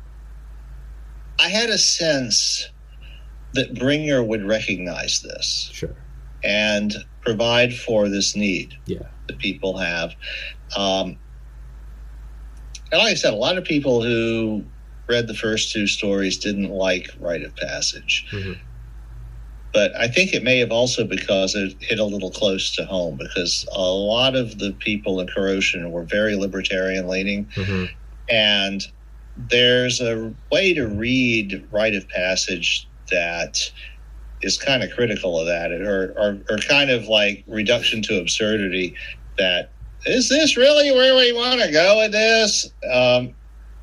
I had a sense that Bringer would recognize this Sure. and provide for this need Yeah. that people have. Um, and like I said, a lot of people who read the first two stories didn't like Rite of Passage. Mhm. But I think it may have also because it hit a little close to home, because a lot of the people in Corrosion were very libertarian leaning. hmm And there's a way to read Rite of Passage that is kind of critical of that, or, or, or kind of like reduction to absurdity, that is this really where we want to go with this? Um,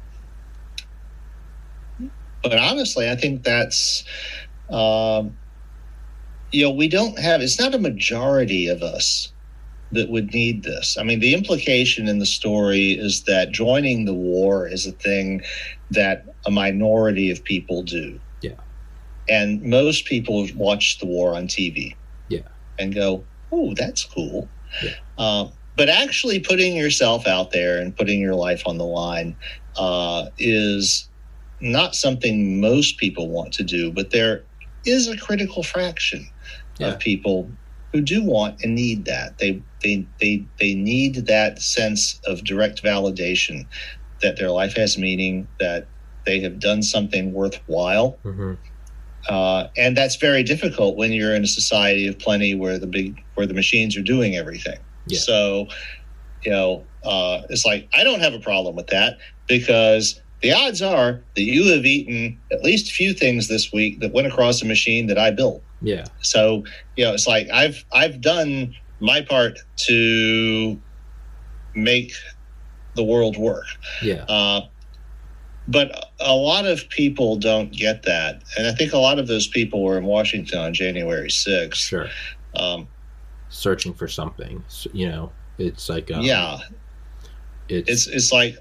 but honestly, I think that's, um, you know, we don't have, it's not a majority of us that would need this. I mean, the implication in the story is that joining the war is a thing that a minority of people do. Yeah. And most people watch the war on T V. Yeah. And go, oh, that's cool. Yeah. Um, but actually putting yourself out there and putting your life on the line uh, is not something most people want to do, but there is a critical fraction Yeah. of people who do want and need that. They they they they need that sense of direct validation that their life has meaning, that they have done something worthwhile. hmm Uh, and that's very difficult when you're in a society of plenty where the big where the machines are doing everything. Yeah. So, you know, uh, it's like I don't have a problem with that, because the odds are that you have eaten at least a few things this week that went across a machine that I built. Yeah. So, you know, it's like I've I've done my part to make the world work. Yeah. Uh, but a lot of people don't get that. And I think a lot of those people were in Washington on January sixth. Sure. Um, Searching for something. So, you know, it's like um, yeah, It's, it's it's like,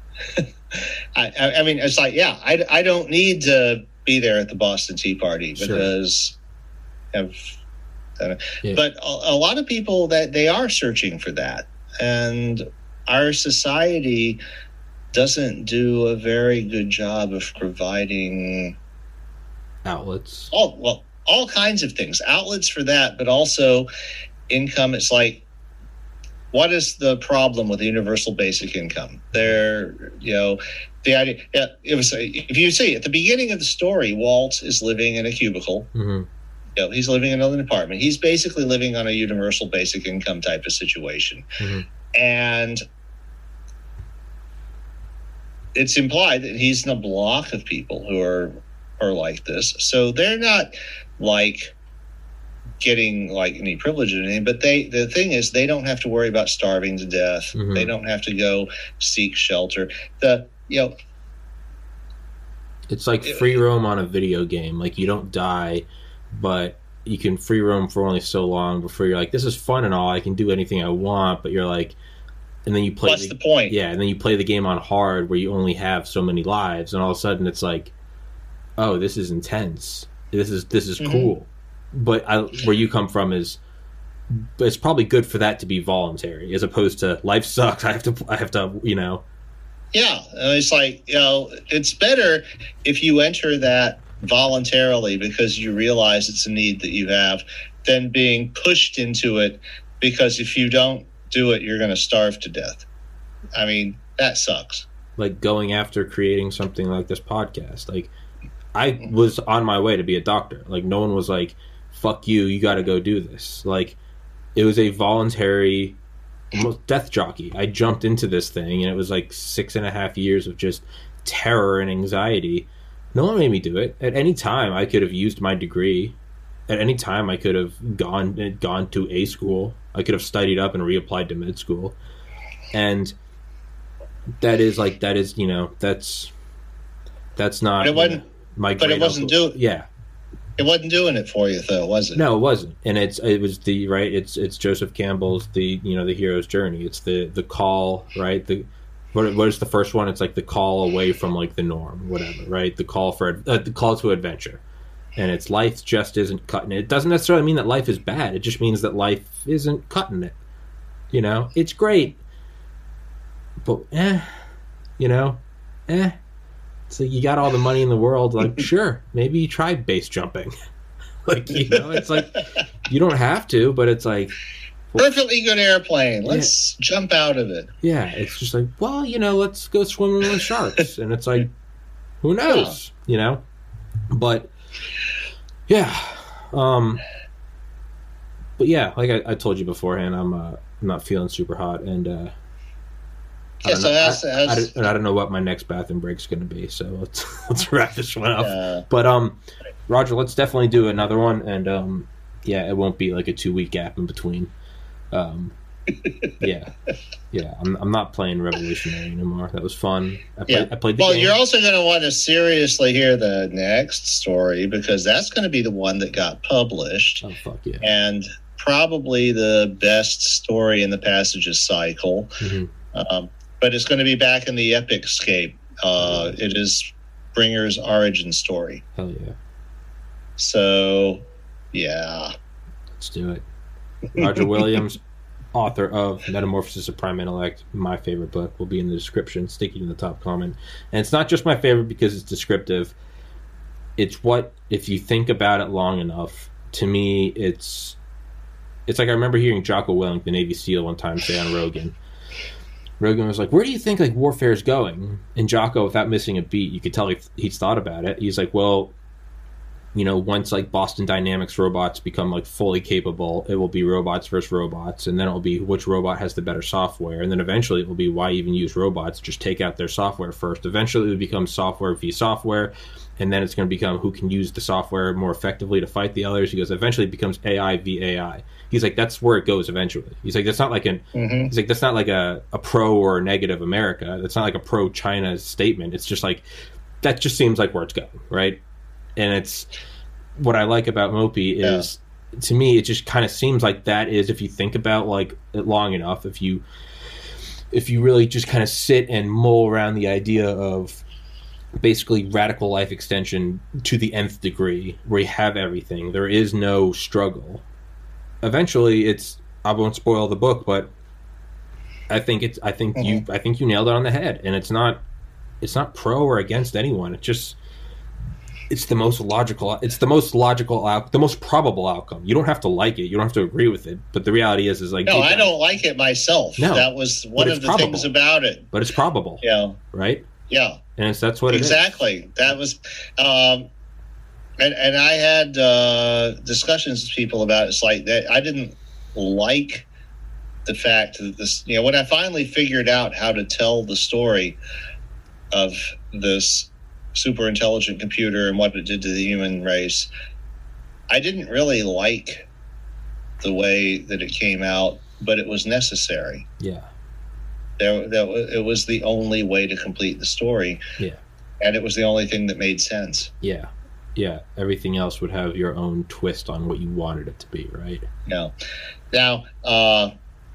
I, I I mean, it's like, yeah, I, I don't need to be there at the Boston Tea Party Sure. because have, uh, Yeah. but a, a lot of people that they are searching for that, and our society doesn't do a very good job of providing outlets. all well all kinds of things, outlets for that, but also income. It's like, what is the problem with universal basic income? There, you know, the idea. Yeah, it was. If you see at the beginning of the story, Walt is living in a cubicle. hmm You know, he's living in an apartment. He's basically living on a universal basic income type of situation, hmm and it's implied that he's in a block of people who are are like this. So they're not like getting like any privilege or anything, but they the thing is they don't have to worry about starving to death. Mhm. They don't have to go seek shelter. The you know It's like free roam on a video game. Like you don't die, but you can free roam for only so long before you're like, this is fun and all. I can do anything I want, but you're like, and then you play. what's the point? Yeah, and then you play the game on hard where you only have so many lives, and all of a sudden it's like, oh, this is intense. This is this is Mhm. cool. But I, where you come from is, but it's probably good for that to be voluntary, as opposed to life sucks. I have to, I have to, you know. Yeah, and it's like, you know, it's better if you enter that voluntarily because you realize it's a need that you have, than being pushed into it because if you don't do it, you're going to starve to death. I mean, that sucks. Like going after creating something like this podcast. Like I was on my way to be a doctor. Like no one was like, fuck you, you got to go do this. Like it was a voluntary almost death jockey. I jumped into this thing and it was like six and a half years of just terror and anxiety. No one made me do it. At any time, I could have used my degree. At any time, I could have gone gone to a school. I could have studied up and reapplied to med school. And that is like that is you know that's that's not. But it wasn't. know, my but it wasn't doing. Yeah. It wasn't doing it for you, though, was it? No, it wasn't. And it's it was the right. It's it's Joseph Campbell's the you know the hero's journey. It's the the call, right? The what what is the first one? It's like the call away from like the norm, whatever, right? The call for uh, the call to adventure. And it's life just isn't cutting it. It doesn't necessarily mean that life is bad. It just means that life isn't cutting it. You know, it's great, but eh, you know, eh. So you got all the money in the world. Like, sure, maybe you try base jumping. Like, you know, it's like you don't have to, but it's like well, perfectly good airplane. Let's yeah. jump out of it. Yeah, it's just like, well, you know, let's go swimming with sharks, and it's like, who knows, yeah. you know, but. Yeah, um, but yeah, like I, I told you beforehand, I'm uh, I'm not feeling super hot, and uh, I, yeah, don't so know, as, I, as, I, don't, I don't know what my next bathroom break's going to be, so let's let's wrap this one up. Uh, but um, Roger, let's definitely do another one, and um, yeah, it won't be like a two week gap in between. Um, yeah, yeah, I'm I'm not playing Revolutionary anymore. That was fun. I played, yeah. I played the well, game. You're also going to want to seriously hear the next story because that's going to be the one that got published. Oh fuck yeah! And probably the best story in the Passages cycle. Mm-hmm. Um, but it's going to be back in the Epic scape. Uh, it is Bringer's origin story. Hell yeah! So, yeah, let's do it. Roger Williams, author of Metamorphosis of Prime Intellect, my favorite book, will be in the description, sticking in the top comment. And it's not just my favorite because it's descriptive. It's what, if you think about it long enough, to me, it's it's like I remember hearing Jocko Willink, the Navy SEAL, one time say on Rogan. Rogan was like, where do you think like warfare is going? And Jocko, without missing a beat, you could tell he, he's thought about it. He's like, well, you know, once like Boston Dynamics robots become like fully capable, it will be robots versus robots, and then it will be which robot has the better software, and then eventually it will be why even use robots? Just take out their software first. Eventually it will become software v software, and then it's going to become who can use the software more effectively to fight the others. He goes, eventually it becomes A I v A I. He's like, that's where it goes eventually. He's like, that's not like an, mm-hmm. he's like, that's not like a, a pro or a negative America. That's not like a pro China statement. It's just like, that just seems like where it's going, right? And it's what I like about Mopey is, yeah. to me, it just kind of seems like that is, if you think about like it long enough, if you if you really just kind of sit and mull around the idea of basically radical life extension to the nth degree, where you have everything, there is no struggle. Eventually, it's I won't spoil the book, but I think it's I think mm-hmm. you I think you nailed it on the head, and it's not it's not pro or against anyone. It just It's the most logical. It's the most logical out. The most probable outcome. You don't have to like it. You don't have to agree with it. But the reality is, is like no, I don't like it myself. No, that was one of the probable. things about it. But it's probable. Yeah. Right. Yeah. And it's, that's what it exactly. is. That was, um, and and I had uh, discussions with people about it. It's like that. I didn't like the fact that this. You know, when I finally figured out how to tell the story of this super intelligent computer and what it did to the human race, I didn't really like the way that it came out, but it was necessary. Yeah. There, there, it was the only way to complete the story. Yeah. And it was the only thing that made sense. Yeah. Yeah. Everything else would have your own twist on what you wanted it to be, right? No. Now, uh,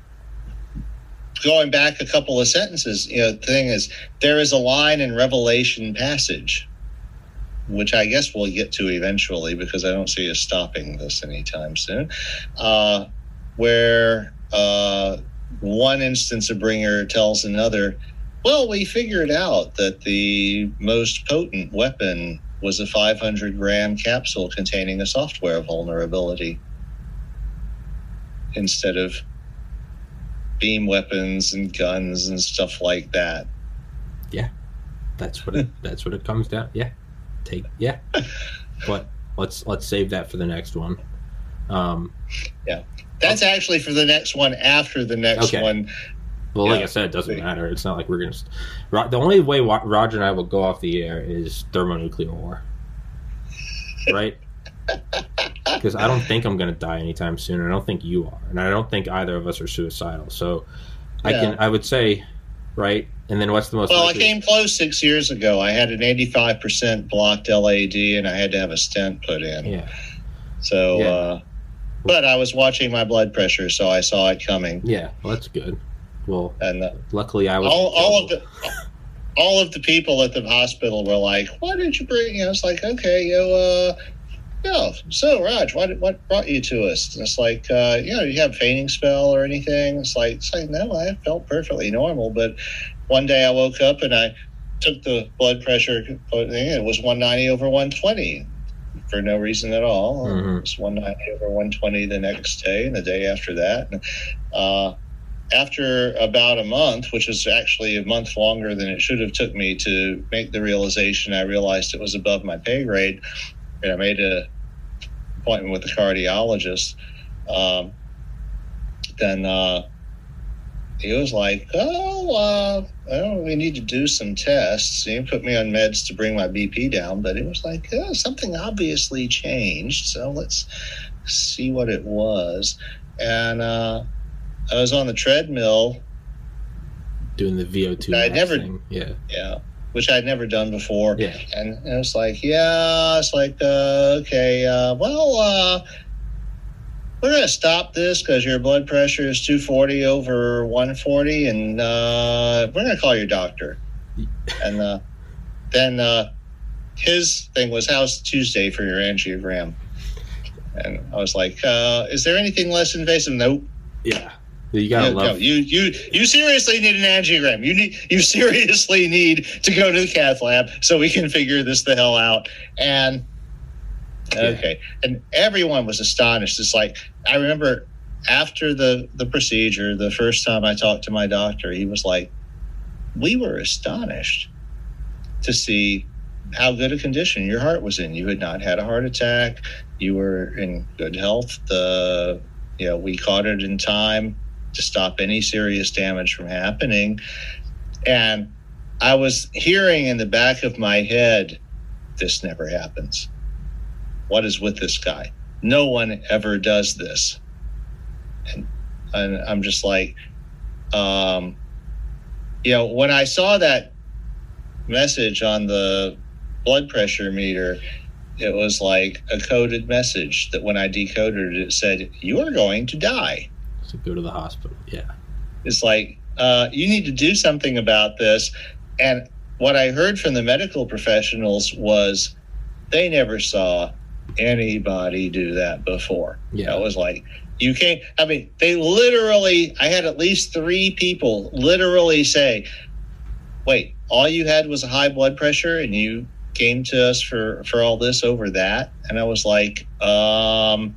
going back a couple of sentences, you know, the thing is, there is a line in Revelation passage, which I guess we'll get to eventually because I don't see us stopping this anytime soon, uh, where uh, one instance of Bringer tells another, well, we figured out that the most potent weapon was a five hundred gram capsule containing a software vulnerability instead of beam weapons and guns and stuff like that. Yeah, that's what it. That's what it comes down. Yeah, take. Yeah, but let's let's save that for the next one. Um, yeah, that's okay. Actually for the next one after the next okay. one. Well, like Yeah. I said, it doesn't matter. It's not like we're going to... The only way Wa- Roger and I will go off the air is thermonuclear war. Right? Because I don't think I'm going to die anytime soon, and I don't think you are. And I don't think either of us are suicidal. So I Yeah. can, I would say, right? And then what's the most... Well, I likely- came close six years ago. I had an eighty-five percent blocked L A D, and I had to have a stent put in. Yeah. So, Yeah. uh, but I was watching my blood pressure, so I saw it coming. Yeah, well, that's good. Well, And uh, luckily I was... all, all of the all of the people at the hospital were like, "Why did you bring?" You know, it's like, okay, you know, uh, yeah. So, Raj, what what brought you to us? And it's like, uh, you know, you have a fainting spell or anything? It's like, it's like, no, I felt perfectly normal. But one day I woke up and I took the blood pressure. It was one ninety over one twenty. For no reason at all. Mhm. It was one ninety over one twenty the next day and the day after that. And, uh, after about a month, which was actually a month longer than it should have took me to make the realization, I realized it was above my pay grade. And I made an appointment with the cardiologist. Um, then uh, he was like, oh, uh, well, we need to do some tests. He put me on meds to bring my B P down, but it was like, oh, something obviously changed. So let's see what it was. And uh, I was on the treadmill, Doing the V O two I max never- thing. Yeah. yeah, which I'd never done before. Yeah. And it was like, yeah, it's like, uh, okay, uh, well, uh, we're going to stop this because your blood pressure is two forty over one forty, and uh, we're going to call your doctor. And uh, then uh, his thing was, how's Tuesday for your angiogram? And I was like, uh, is there anything less invasive? Nope. Yeah. You gotta No, love... no, you you you seriously need an angiogram. You need you seriously need to go to the cath lab so we can figure this the hell out. And okay, and everyone was astonished. It's like, I remember after the the procedure, the first time I talked to my doctor, he was like, "We were astonished to see how good a condition your heart was in. You had not had a heart attack. You were in good health. The you know we caught it in time to stop any serious damage from happening." And I was hearing in the back of my head, this never happens. What is with this guy? No one ever does this. And, and I'm just like, um, you know, when I saw that message on the blood pressure meter, it was like a coded message that when I decoded it, it said, "You are going to die." To go to the hospital. Yeah. It's like, uh, you need to do something about this. And what I heard from the medical professionals was they never saw anybody do that before. Yeah. It was like, you can't, I mean, they literally, I had at least three people literally say, wait, all you had was a high blood pressure and you came to us for, for all this over that? And I was like, um,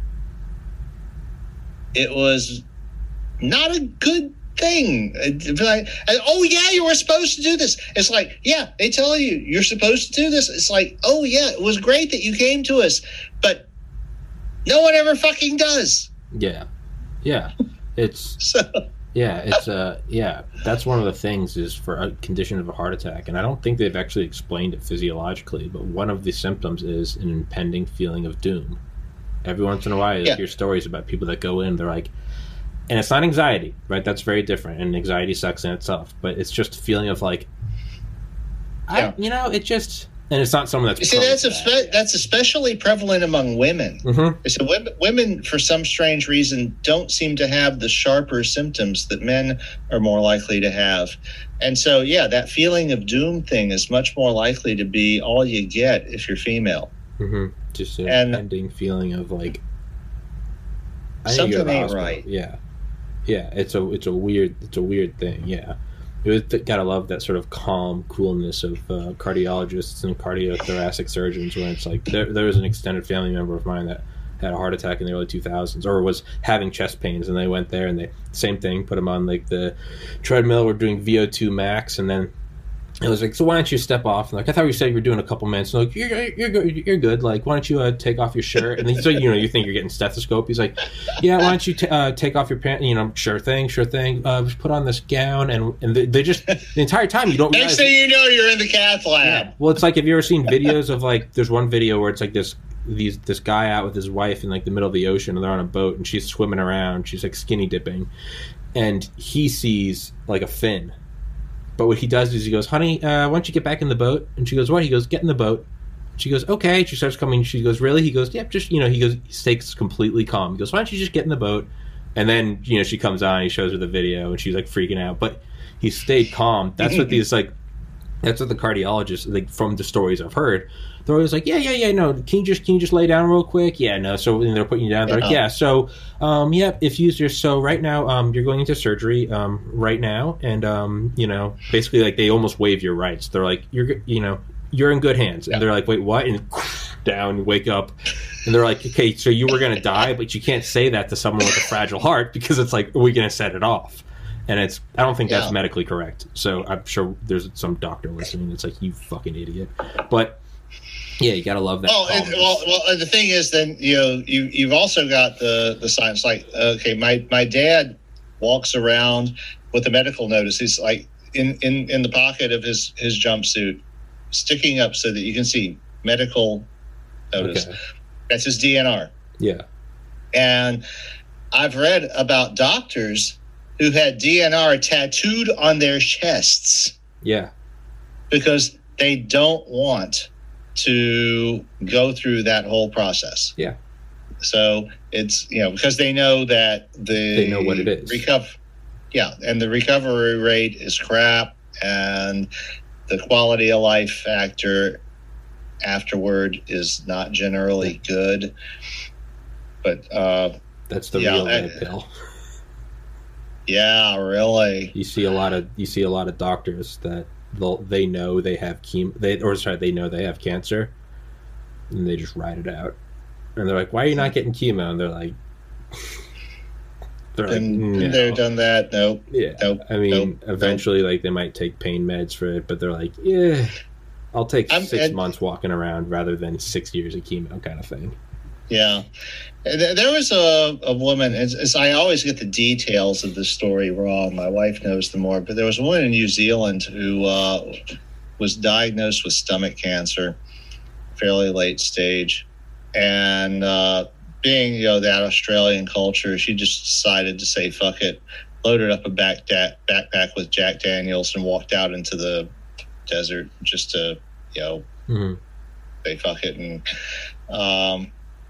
it was not a good thing. It's like, oh yeah, you were supposed to do this. It's like, yeah, they tell you you're supposed to do this. It's like, oh yeah, it was great that you came to us, but no one ever fucking does. Yeah. Yeah. It's... So Yeah, it's uh yeah, that's one of the things is for a condition of a heart attack, and I don't think they've actually explained it physiologically, but one of the symptoms is an impending feeling of doom. Every once in a while you Yeah. hear stories about people that go in, they're like, and it's not anxiety, right? That's very different, and anxiety sucks in itself, but it's just a feeling of like, Yeah. I, you know, it just, and it's not someone that's you see, prone that's to a that. that's especially prevalent among women. Mhm. So women, women, for some strange reason, don't seem to have the sharper symptoms that men are more likely to have. And so, yeah, that feeling of doom thing is much more likely to be all you get if you're female. Mhm. Just an And- impending feeling of like, I need to go to Something the ain't hospital. right. Yeah, yeah. It's a it's a weird it's a weird thing. Yeah, it was, gotta love that sort of calm coolness of uh, cardiologists and cardiothoracic surgeons when it's like there there was an extended family member of mine that had a heart attack in the early two thousands or was having chest pains, and they went there and they same thing, put him on like the treadmill. We're doing V O two max, and then I was like, so why don't you step off? And like, I thought you said you were doing a couple minutes. And like, you're you're good, you're good. Like, why don't you uh, take off your shirt? And then so you know, you think you're getting stethoscope. He's like, yeah, why don't you t- uh, take off your pants? You know, sure thing, sure thing. Uh, just put on this gown, and and they, they just the entire time you don't. Next thing you know, you're in the cath lab. Yeah. Well, it's like, have you ever seen videos of like? There's one video where it's like this these this guy out with his wife in like the middle of the ocean, and they're on a boat, and she's swimming around. She's like skinny dipping, and he sees like a fin. But what he does is he goes, honey, uh, why don't you get back in the boat? And she goes, what? He goes, get in the boat. She goes, okay. She starts coming. She goes, really? He goes, yep, just, you know, he goes, he stays completely calm. He goes, why don't you just get in the boat? And then, you know, she comes on, he shows her the video, and she's like freaking out. But he stayed calm. That's what these, like, that's what the cardiologists, like, from the stories I've heard, they're always like, yeah, yeah, yeah, no, can you just can you just lay down real quick? Yeah, no. So when they're putting you down, they're yeah. like, yeah, so, um, yeah, if you just, so right now, um, you're going into surgery, um, right now, and, um, you know, basically, like, they almost waive your rights. They're like, you're, you know, you're in good hands. And yeah. they're like, wait, what? And down, wake up. And they're like, okay, so you were going to die, but you can't say that to someone with a fragile heart because it's like, are we going to set it off? And it's, I don't think that's yeah. medically correct. So I'm sure there's some doctor listening that's like, you fucking idiot. But yeah, you gotta love that. Well, and, well, well, the thing is, then you know, you you've also got the the science. Like, okay, my my dad walks around with a medical notice. He's like in in in the pocket of his his jumpsuit, sticking up so that you can see medical notice. Okay. That's his D N R. Yeah. And I've read about doctors who had D N R tattooed on their chests. Yeah. Because they don't want to go through that whole process. Yeah. So it's, you know, because they know that the they know what it is. Recover, yeah, and the recovery rate is crap, and the quality of life factor afterward is not generally good. But uh, that's the yeah, real red pill. Yeah, really. You see a lot of you see a lot of doctors that They'll, they know they have chemo, they or sorry, they know they have cancer, and they just ride it out. And they're like, "Why are you not getting chemo?" And they're like, "They're like, no. They've done that. Nope. Yeah. Nope. I mean, nope. eventually, nope. like they might take pain meds for it, but they're like, "Yeah, I'll take I'm, 6 and, months walking around rather than six years of chemo," kind of thing. Yeah. There was a, a woman, as, as I always get the details of the story wrong. My wife knows them more, but there was a woman in New Zealand who uh, was diagnosed with stomach cancer, fairly late stage. And uh, being, you know, that Australian culture, she just decided to say, fuck it, loaded up a back da- backpack with Jack Daniels and walked out into the desert just to, you know, mm-hmm. say fuck it. And, um,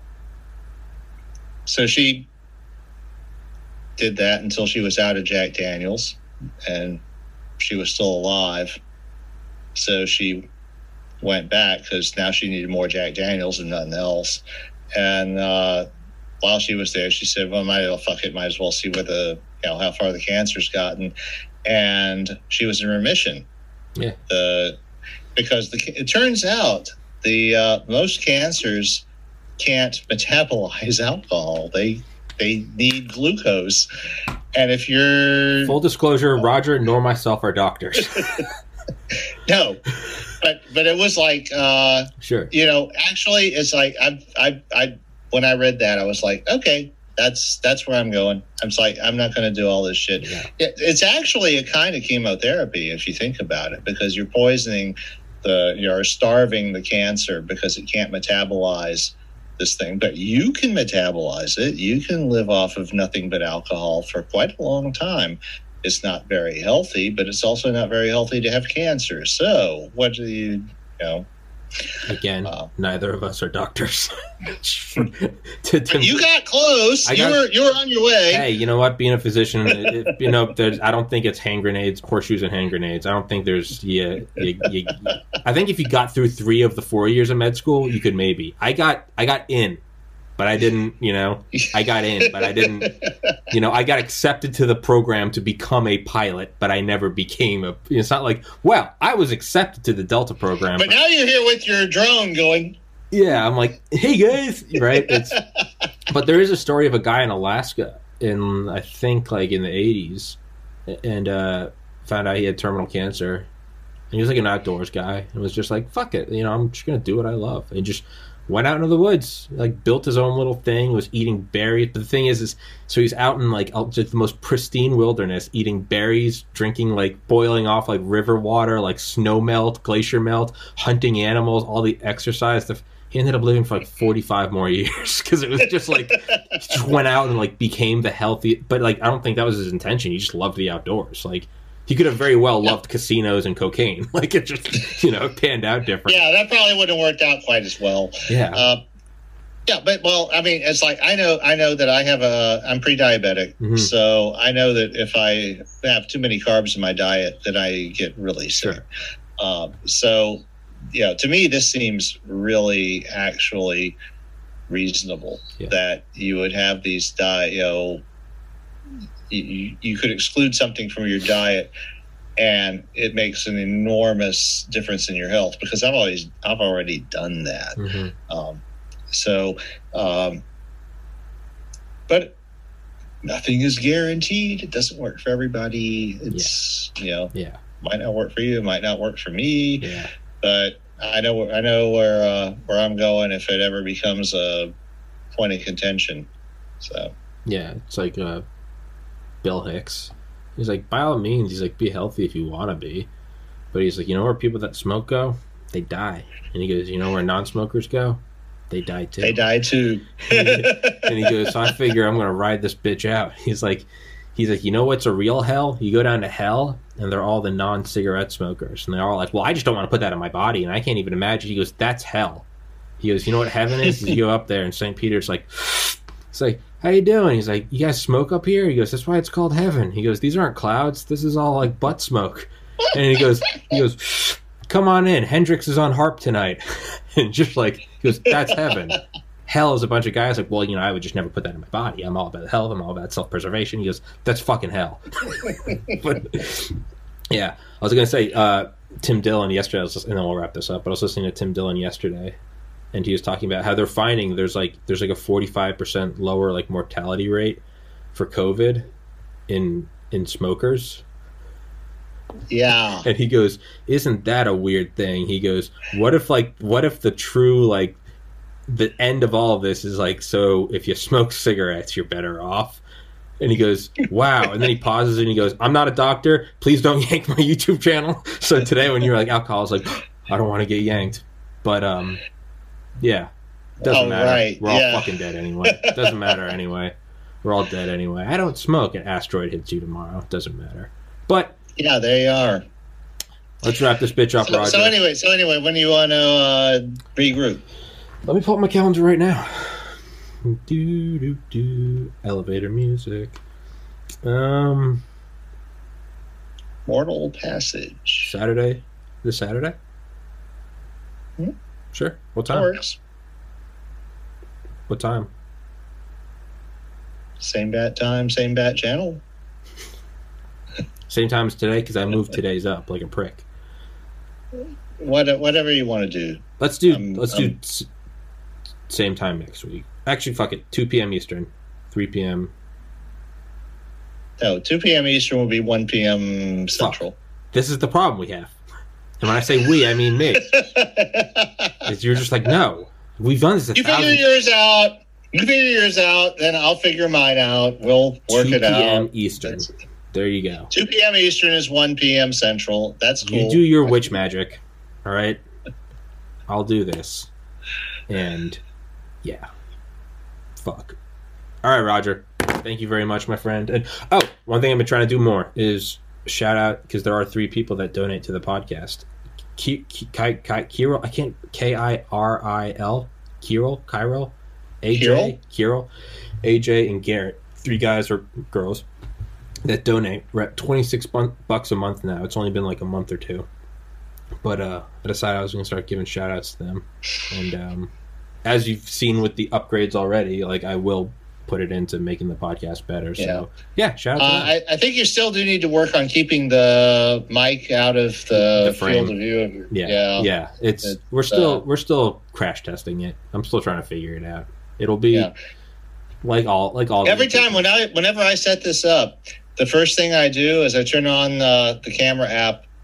So she did that until she was out of Jack Daniels, and she was still alive. So she went back because now she needed more Jack Daniels and nothing else. And uh, while she was there, she said, well, might as well fuck it, might as well see where the, you know, how far the cancer's gotten. And she was in remission. Yeah. The, because the, it turns out the uh, most cancers can't metabolize alcohol. They they need glucose. And if you're... Full disclosure, Roger nor myself are doctors. No. But but it was like... Uh, sure. You know, actually, it's like... I, I, I when I read that, I was like, okay, that's that's where I'm going. I'm like, I'm not going to do all this shit. Yeah. It, it's actually a kind of chemotherapy, if you think about it, because you're poisoning the... You're starving the cancer because it can't metabolize this thing, but you can metabolize it. You can live off of nothing but alcohol for quite a long time. It's not very healthy, but it's also not very healthy to have cancer. So what do you, you know? Again, uh, neither of us are doctors. to, to, you got close. I you got, were you were on your way. Hey, you know what? Being a physician, it, you know, there's, I don't think it's hand grenades, horseshoes, and hand grenades. I don't think there's. Yeah, you, you, I think if you got through three of the four years of med school, you could maybe. I got I got in, but I didn't. You know, I got in, but I didn't. You know, I got accepted to the program to become a pilot, but I never became a. It's not like, well, I was accepted to the Delta program, but, but now you're here with your drone going. Yeah, I'm like, hey guys, right? It's, but there is a story of a guy in Alaska in, I think, like in the eighties, and uh, found out he had terminal cancer, And he was like an outdoors guy and was just like, fuck it, you know, I'm just gonna do what I love, and just went out into the woods, like built his own little thing, was eating berries. But the thing is, is so he's out in like just the most pristine wilderness, eating berries, drinking like boiling off like river water, like snow melt, glacier melt, hunting animals, all the exercise. The, he ended up living for like forty-five more years because it was just like he just went out and like became the healthy. But like I don't think that was his intention. He just loved the outdoors. Like he could have very well loved casinos and cocaine. Like it just, you know, panned out different. Yeah, that probably wouldn't have worked out quite as well. Yeah. Uh, yeah, but well, I mean, it's like I know, I know that I have a, I'm pre-diabetic, mm-hmm. so I know that if I have too many carbs in my diet, that I get really sick. Sure. Um, so, you know, to me, this seems really actually reasonable yeah. that you would have these diet, you know. You, you could exclude something from your diet and it makes an enormous difference in your health, because I've always I've already done that. Mm-hmm. Um, so, um, but nothing is guaranteed. It doesn't work for everybody. It's yeah. you know yeah might not work for you. It might not work for me. Yeah. But I know I know where uh, where I'm going if it ever becomes a point of contention. So yeah, it's like uh Bill Hicks. He's like, by all means, he's like, be healthy if you want to be. But he's like, you know where people that smoke go? They die. And he goes, you know where non-smokers go? They die too. They die too. And he goes, so I figure I'm going to ride this bitch out. He's like, he's like, you know what's a real hell? You go down to hell, and they're all the non-cigarette smokers. And they're all like, well, I just don't want to put that in my body, and I can't even imagine. He goes, that's hell. He goes, you know what heaven is? You go up there, and Saint Peter's like, it's like, how you doing? He's like, you guys smoke up here? He goes, that's why it's called heaven. He goes, these aren't clouds. This is all like butt smoke. And he goes, he goes, come on in. Hendrix is on harp tonight. And just like, he goes, that's heaven. Hell is a bunch of guys like, well, you know, I would just never put that in my body. I'm all about health. I'm all about self-preservation. He goes, that's fucking hell. But yeah, I was going to say, uh, Tim Dillon yesterday, I was just, and then we'll wrap this up, but I was listening to Tim Dillon yesterday. And he was talking about how they're finding there's like there's like a forty-five percent lower like mortality rate for COVID in in smokers. Yeah. And he goes, isn't that a weird thing? He goes, what if like what if the true like the end of all of this is like, so if you smoke cigarettes, you're better off? And he goes, wow. And then he pauses and he goes, I'm not a doctor. Please don't yank my YouTube channel. So today when you're like alcohol, it's like, I don't want to get yanked. But um yeah, doesn't oh, matter. Right. We're all yeah. fucking dead anyway. Doesn't matter anyway. We're all dead anyway. I don't smoke. An asteroid hits you tomorrow. Doesn't matter. But yeah, there you are. Let's wrap this bitch up, so, Roger. So anyway, so anyway, when do you want to uh, regroup? Let me pull up my calendar right now. Do do do. Elevator music. Um. Mortal Passage. Saturday. This Saturday. Hmm? Sure. What time? That works. What time? Same bat time, same bat channel. Same time as today, because I moved today's up like a prick. What, whatever you want to do. Let's do. Um, let's um, do s- same time next week. Actually, fuck it. two p.m. Eastern, three p.m. No, two p.m. Eastern will be one p.m. Central. Fuck. This is the problem we have. And when I say we, I mean me. Is you're just like, no, we've done this a you thousand figure yours out. You figure yours out, then I'll figure mine out. We'll work it out. two p.m. Eastern. That's, there you go. two p.m. Eastern is one p.m. Central. That's cool. You do your witch magic, all right? I'll do this. And, yeah. Fuck. All right, Roger. Thank you very much, my friend. And oh, one thing I've been trying to do more is shout out, because there are three people that donate to the podcast. Ki, Ki, Ki, Ki, Kirill, I can't, K I R I L, Kirill, Kirill, A J, Kirill, A J, and Garrett. Three guys or girls that donate. We're at twenty-six bucks a month now. It's only been like a month or two. But uh, I decided I was going to start giving shout outs to them. And um, as you've seen with the upgrades already, like I will put it into making the podcast better. So yeah, yeah shout out to uh, them. I, I think you still do need to work on keeping the mic out of the, the frame. field of view. Of your, yeah, yeah, yeah. It's it, we're still uh, we're still crash testing it. I'm still trying to figure it out. It'll be yeah. like all like all every time when I whenever I set this up, the first thing I do is I turn on uh, the camera app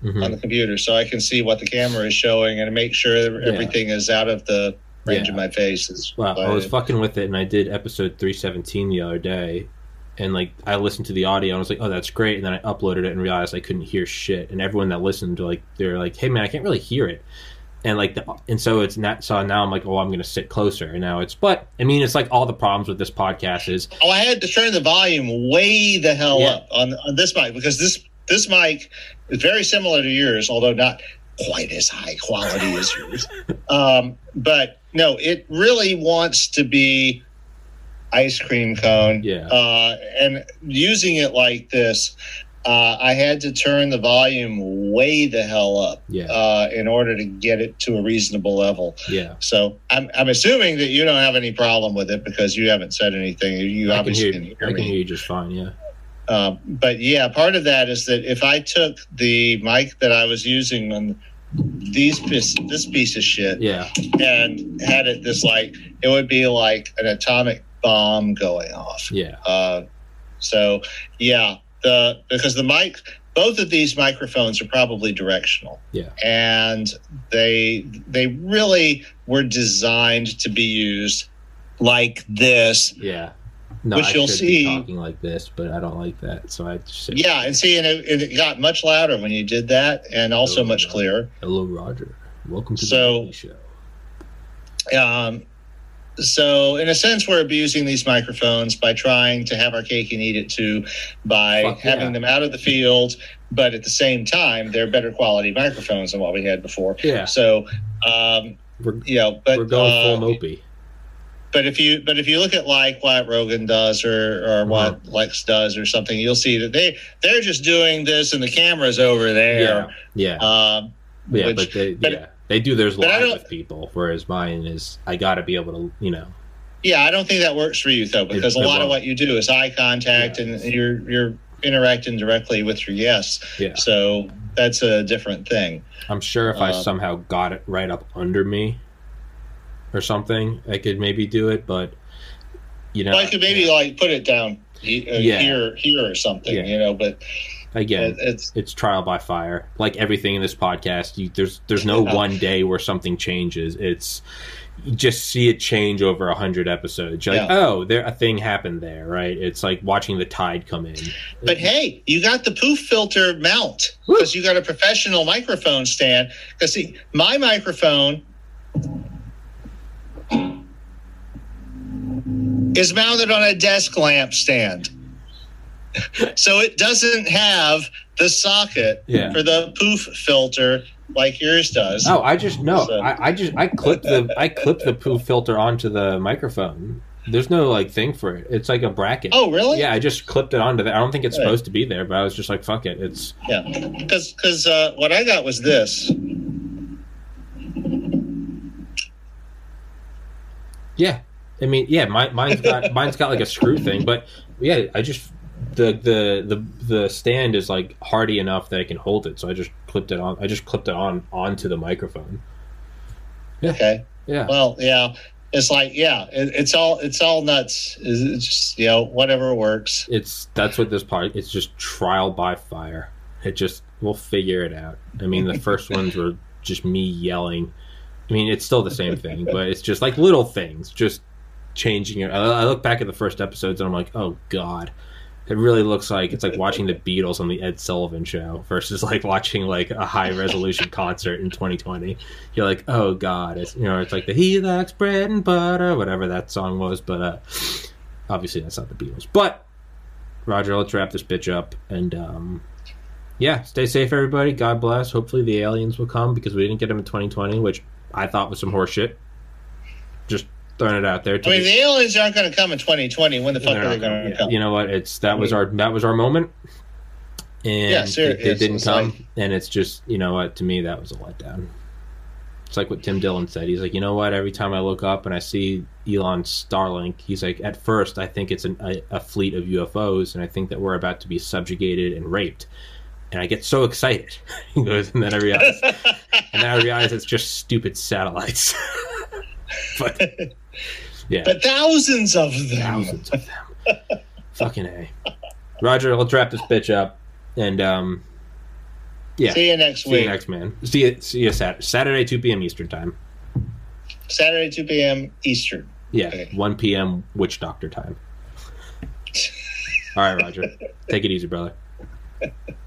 mm-hmm. on the computer, so I can see what the camera is showing and make sure that everything yeah. is out of the range yeah. of my face. Is well, I was fucking with it, and I did episode three seventeen the other day, and like I listened to the audio, and I was like, "Oh, that's great," and then I uploaded it and realized I couldn't hear shit. And everyone that listened, like, they're like, "Hey, man, I can't really hear it." And like, the, and so it's not. So now I'm like, "Oh, I'm going to sit closer." And now it's, but I mean, it's like all the problems with this podcast is. Oh, I had to turn the volume way the hell yeah. up on, on this mic because this this mic is very similar to yours, although not quite as high quality as yours. Um, but no, it really wants to be ice cream cone. Yeah. Uh, and using it like this, uh, I had to turn the volume way the hell up. Yeah. Uh, in order to get it to a reasonable level. Yeah. So I'm I'm assuming that you don't have any problem with it because you haven't said anything. You I obviously can hear, hear, I can hear you just fine. Yeah. Um, but yeah, part of that is that if I took the mic that I was using on these piece, this piece of shit, yeah, and had it this like, it would be like an atomic bomb going off. Yeah. Uh, so yeah, the because the mic, both of these microphones are probably directional. Yeah. And they they really were designed to be used like this. Yeah. No, which I you'll should see be talking like this, but I don't like that, so I just say, yeah, and see, and it, it got much louder when you did that, and also Hello, much Roger. clearer. Hello, Roger. Welcome to so, the show. Um, so in a sense, we're abusing these microphones by trying to have our cake and eat it too, by Fuck having yeah. them out of the field, but at the same time, they're better quality microphones than what we had before. Yeah. So, um, we're, you know, but we're going uh, full mopey. But if you but if you look at like what Rogan does or, or what mm-hmm. Lex does or something, you'll see that they they're just doing this and the camera's over there. Yeah, yeah, um, yeah. Which, but they but, yeah they do theirs but live with people, whereas mine is I got to be able to you know. Yeah, I don't think that works for you though, because it, a lot it of what you do is eye contact yeah, and you're you're interacting directly with your guests. Yeah. So that's a different thing. I'm sure if uh, I somehow got it right up under me. Or something, I could maybe do it, but you know, well, I could maybe yeah. like put it down he, uh, yeah. here, here or something, yeah. you know. But again, it's it's trial by fire. Like everything in this podcast, you, there's there's no yeah. one day where something changes. It's you just see it change over a hundred episodes. You're like, yeah. oh, there a thing happened there, right? It's like watching the tide come in. But hey, you got the poof filter mount because you got a professional microphone stand. Because see, my microphone is mounted on a desk lamp stand. So it doesn't have the socket yeah. for the poof filter like yours does. Oh, I just no. So. I, I just I clipped the I clipped the poof filter onto the microphone. There's no like thing for it. It's like a bracket. Oh, really? Yeah, I just clipped it onto that. I don't think it's right. supposed to be there, but I was just like, fuck it. It's yeah. Because because uh, what I got was this. Yeah. I mean, yeah, my, mine's got mine's got like a screw thing, but yeah, I just the the the the stand is like hardy enough that I can hold it, so I just clipped it on. I just clipped it on onto the microphone. Yeah. Okay. Yeah. Well, yeah, it's like yeah, it, it's all it's all nuts. It's just you know whatever works. It's that's what this part. It's just trial by fire. It just we'll figure it out. I mean, the first ones were just me yelling. I mean, it's still the same thing, but it's just like little things, just. Changing it. I look back at the first episodes and I'm like, oh god, it really looks like it's like watching the Beatles on the Ed Sullivan Show versus like watching like a high resolution concert in twenty twenty. You're like, oh god, it's you know, it's like the He Likes Bread and Butter, whatever that song was, but uh, obviously that's not the Beatles. But Roger, let's wrap this bitch up and um, yeah, stay safe, everybody. God bless. Hopefully the aliens will come because we didn't get them in twenty twenty, which I thought was some horseshit. Just. Throwing it out there. I mean, the, the aliens aren't going to come in twenty twenty. When the fuck are they going to come? You know what? It's that was our that was our moment, and yeah, sure, it, it didn't come. Like, and it's just you know what? To me, that was a letdown. It's like what Tim Dillon said. He's like, you know what? Every time I look up and I see Elon's Starlink, he's like, at first I think it's an, a, a fleet of U F Os, and I think that we're about to be subjugated and raped. And I get so excited. He goes, and then I realize, and then I realize it's just stupid satellites. But yeah, but thousands of them. Thousands of them. Fucking A. Roger, let's wrap this bitch up. And um, Yeah. See you next See week. you next, man. See you, see you Sat- Saturday, two p.m. Eastern time. Saturday, two p.m. Eastern. Yeah, Okay. one p.m. Witch Doctor time. All right, Roger. Take it easy, brother.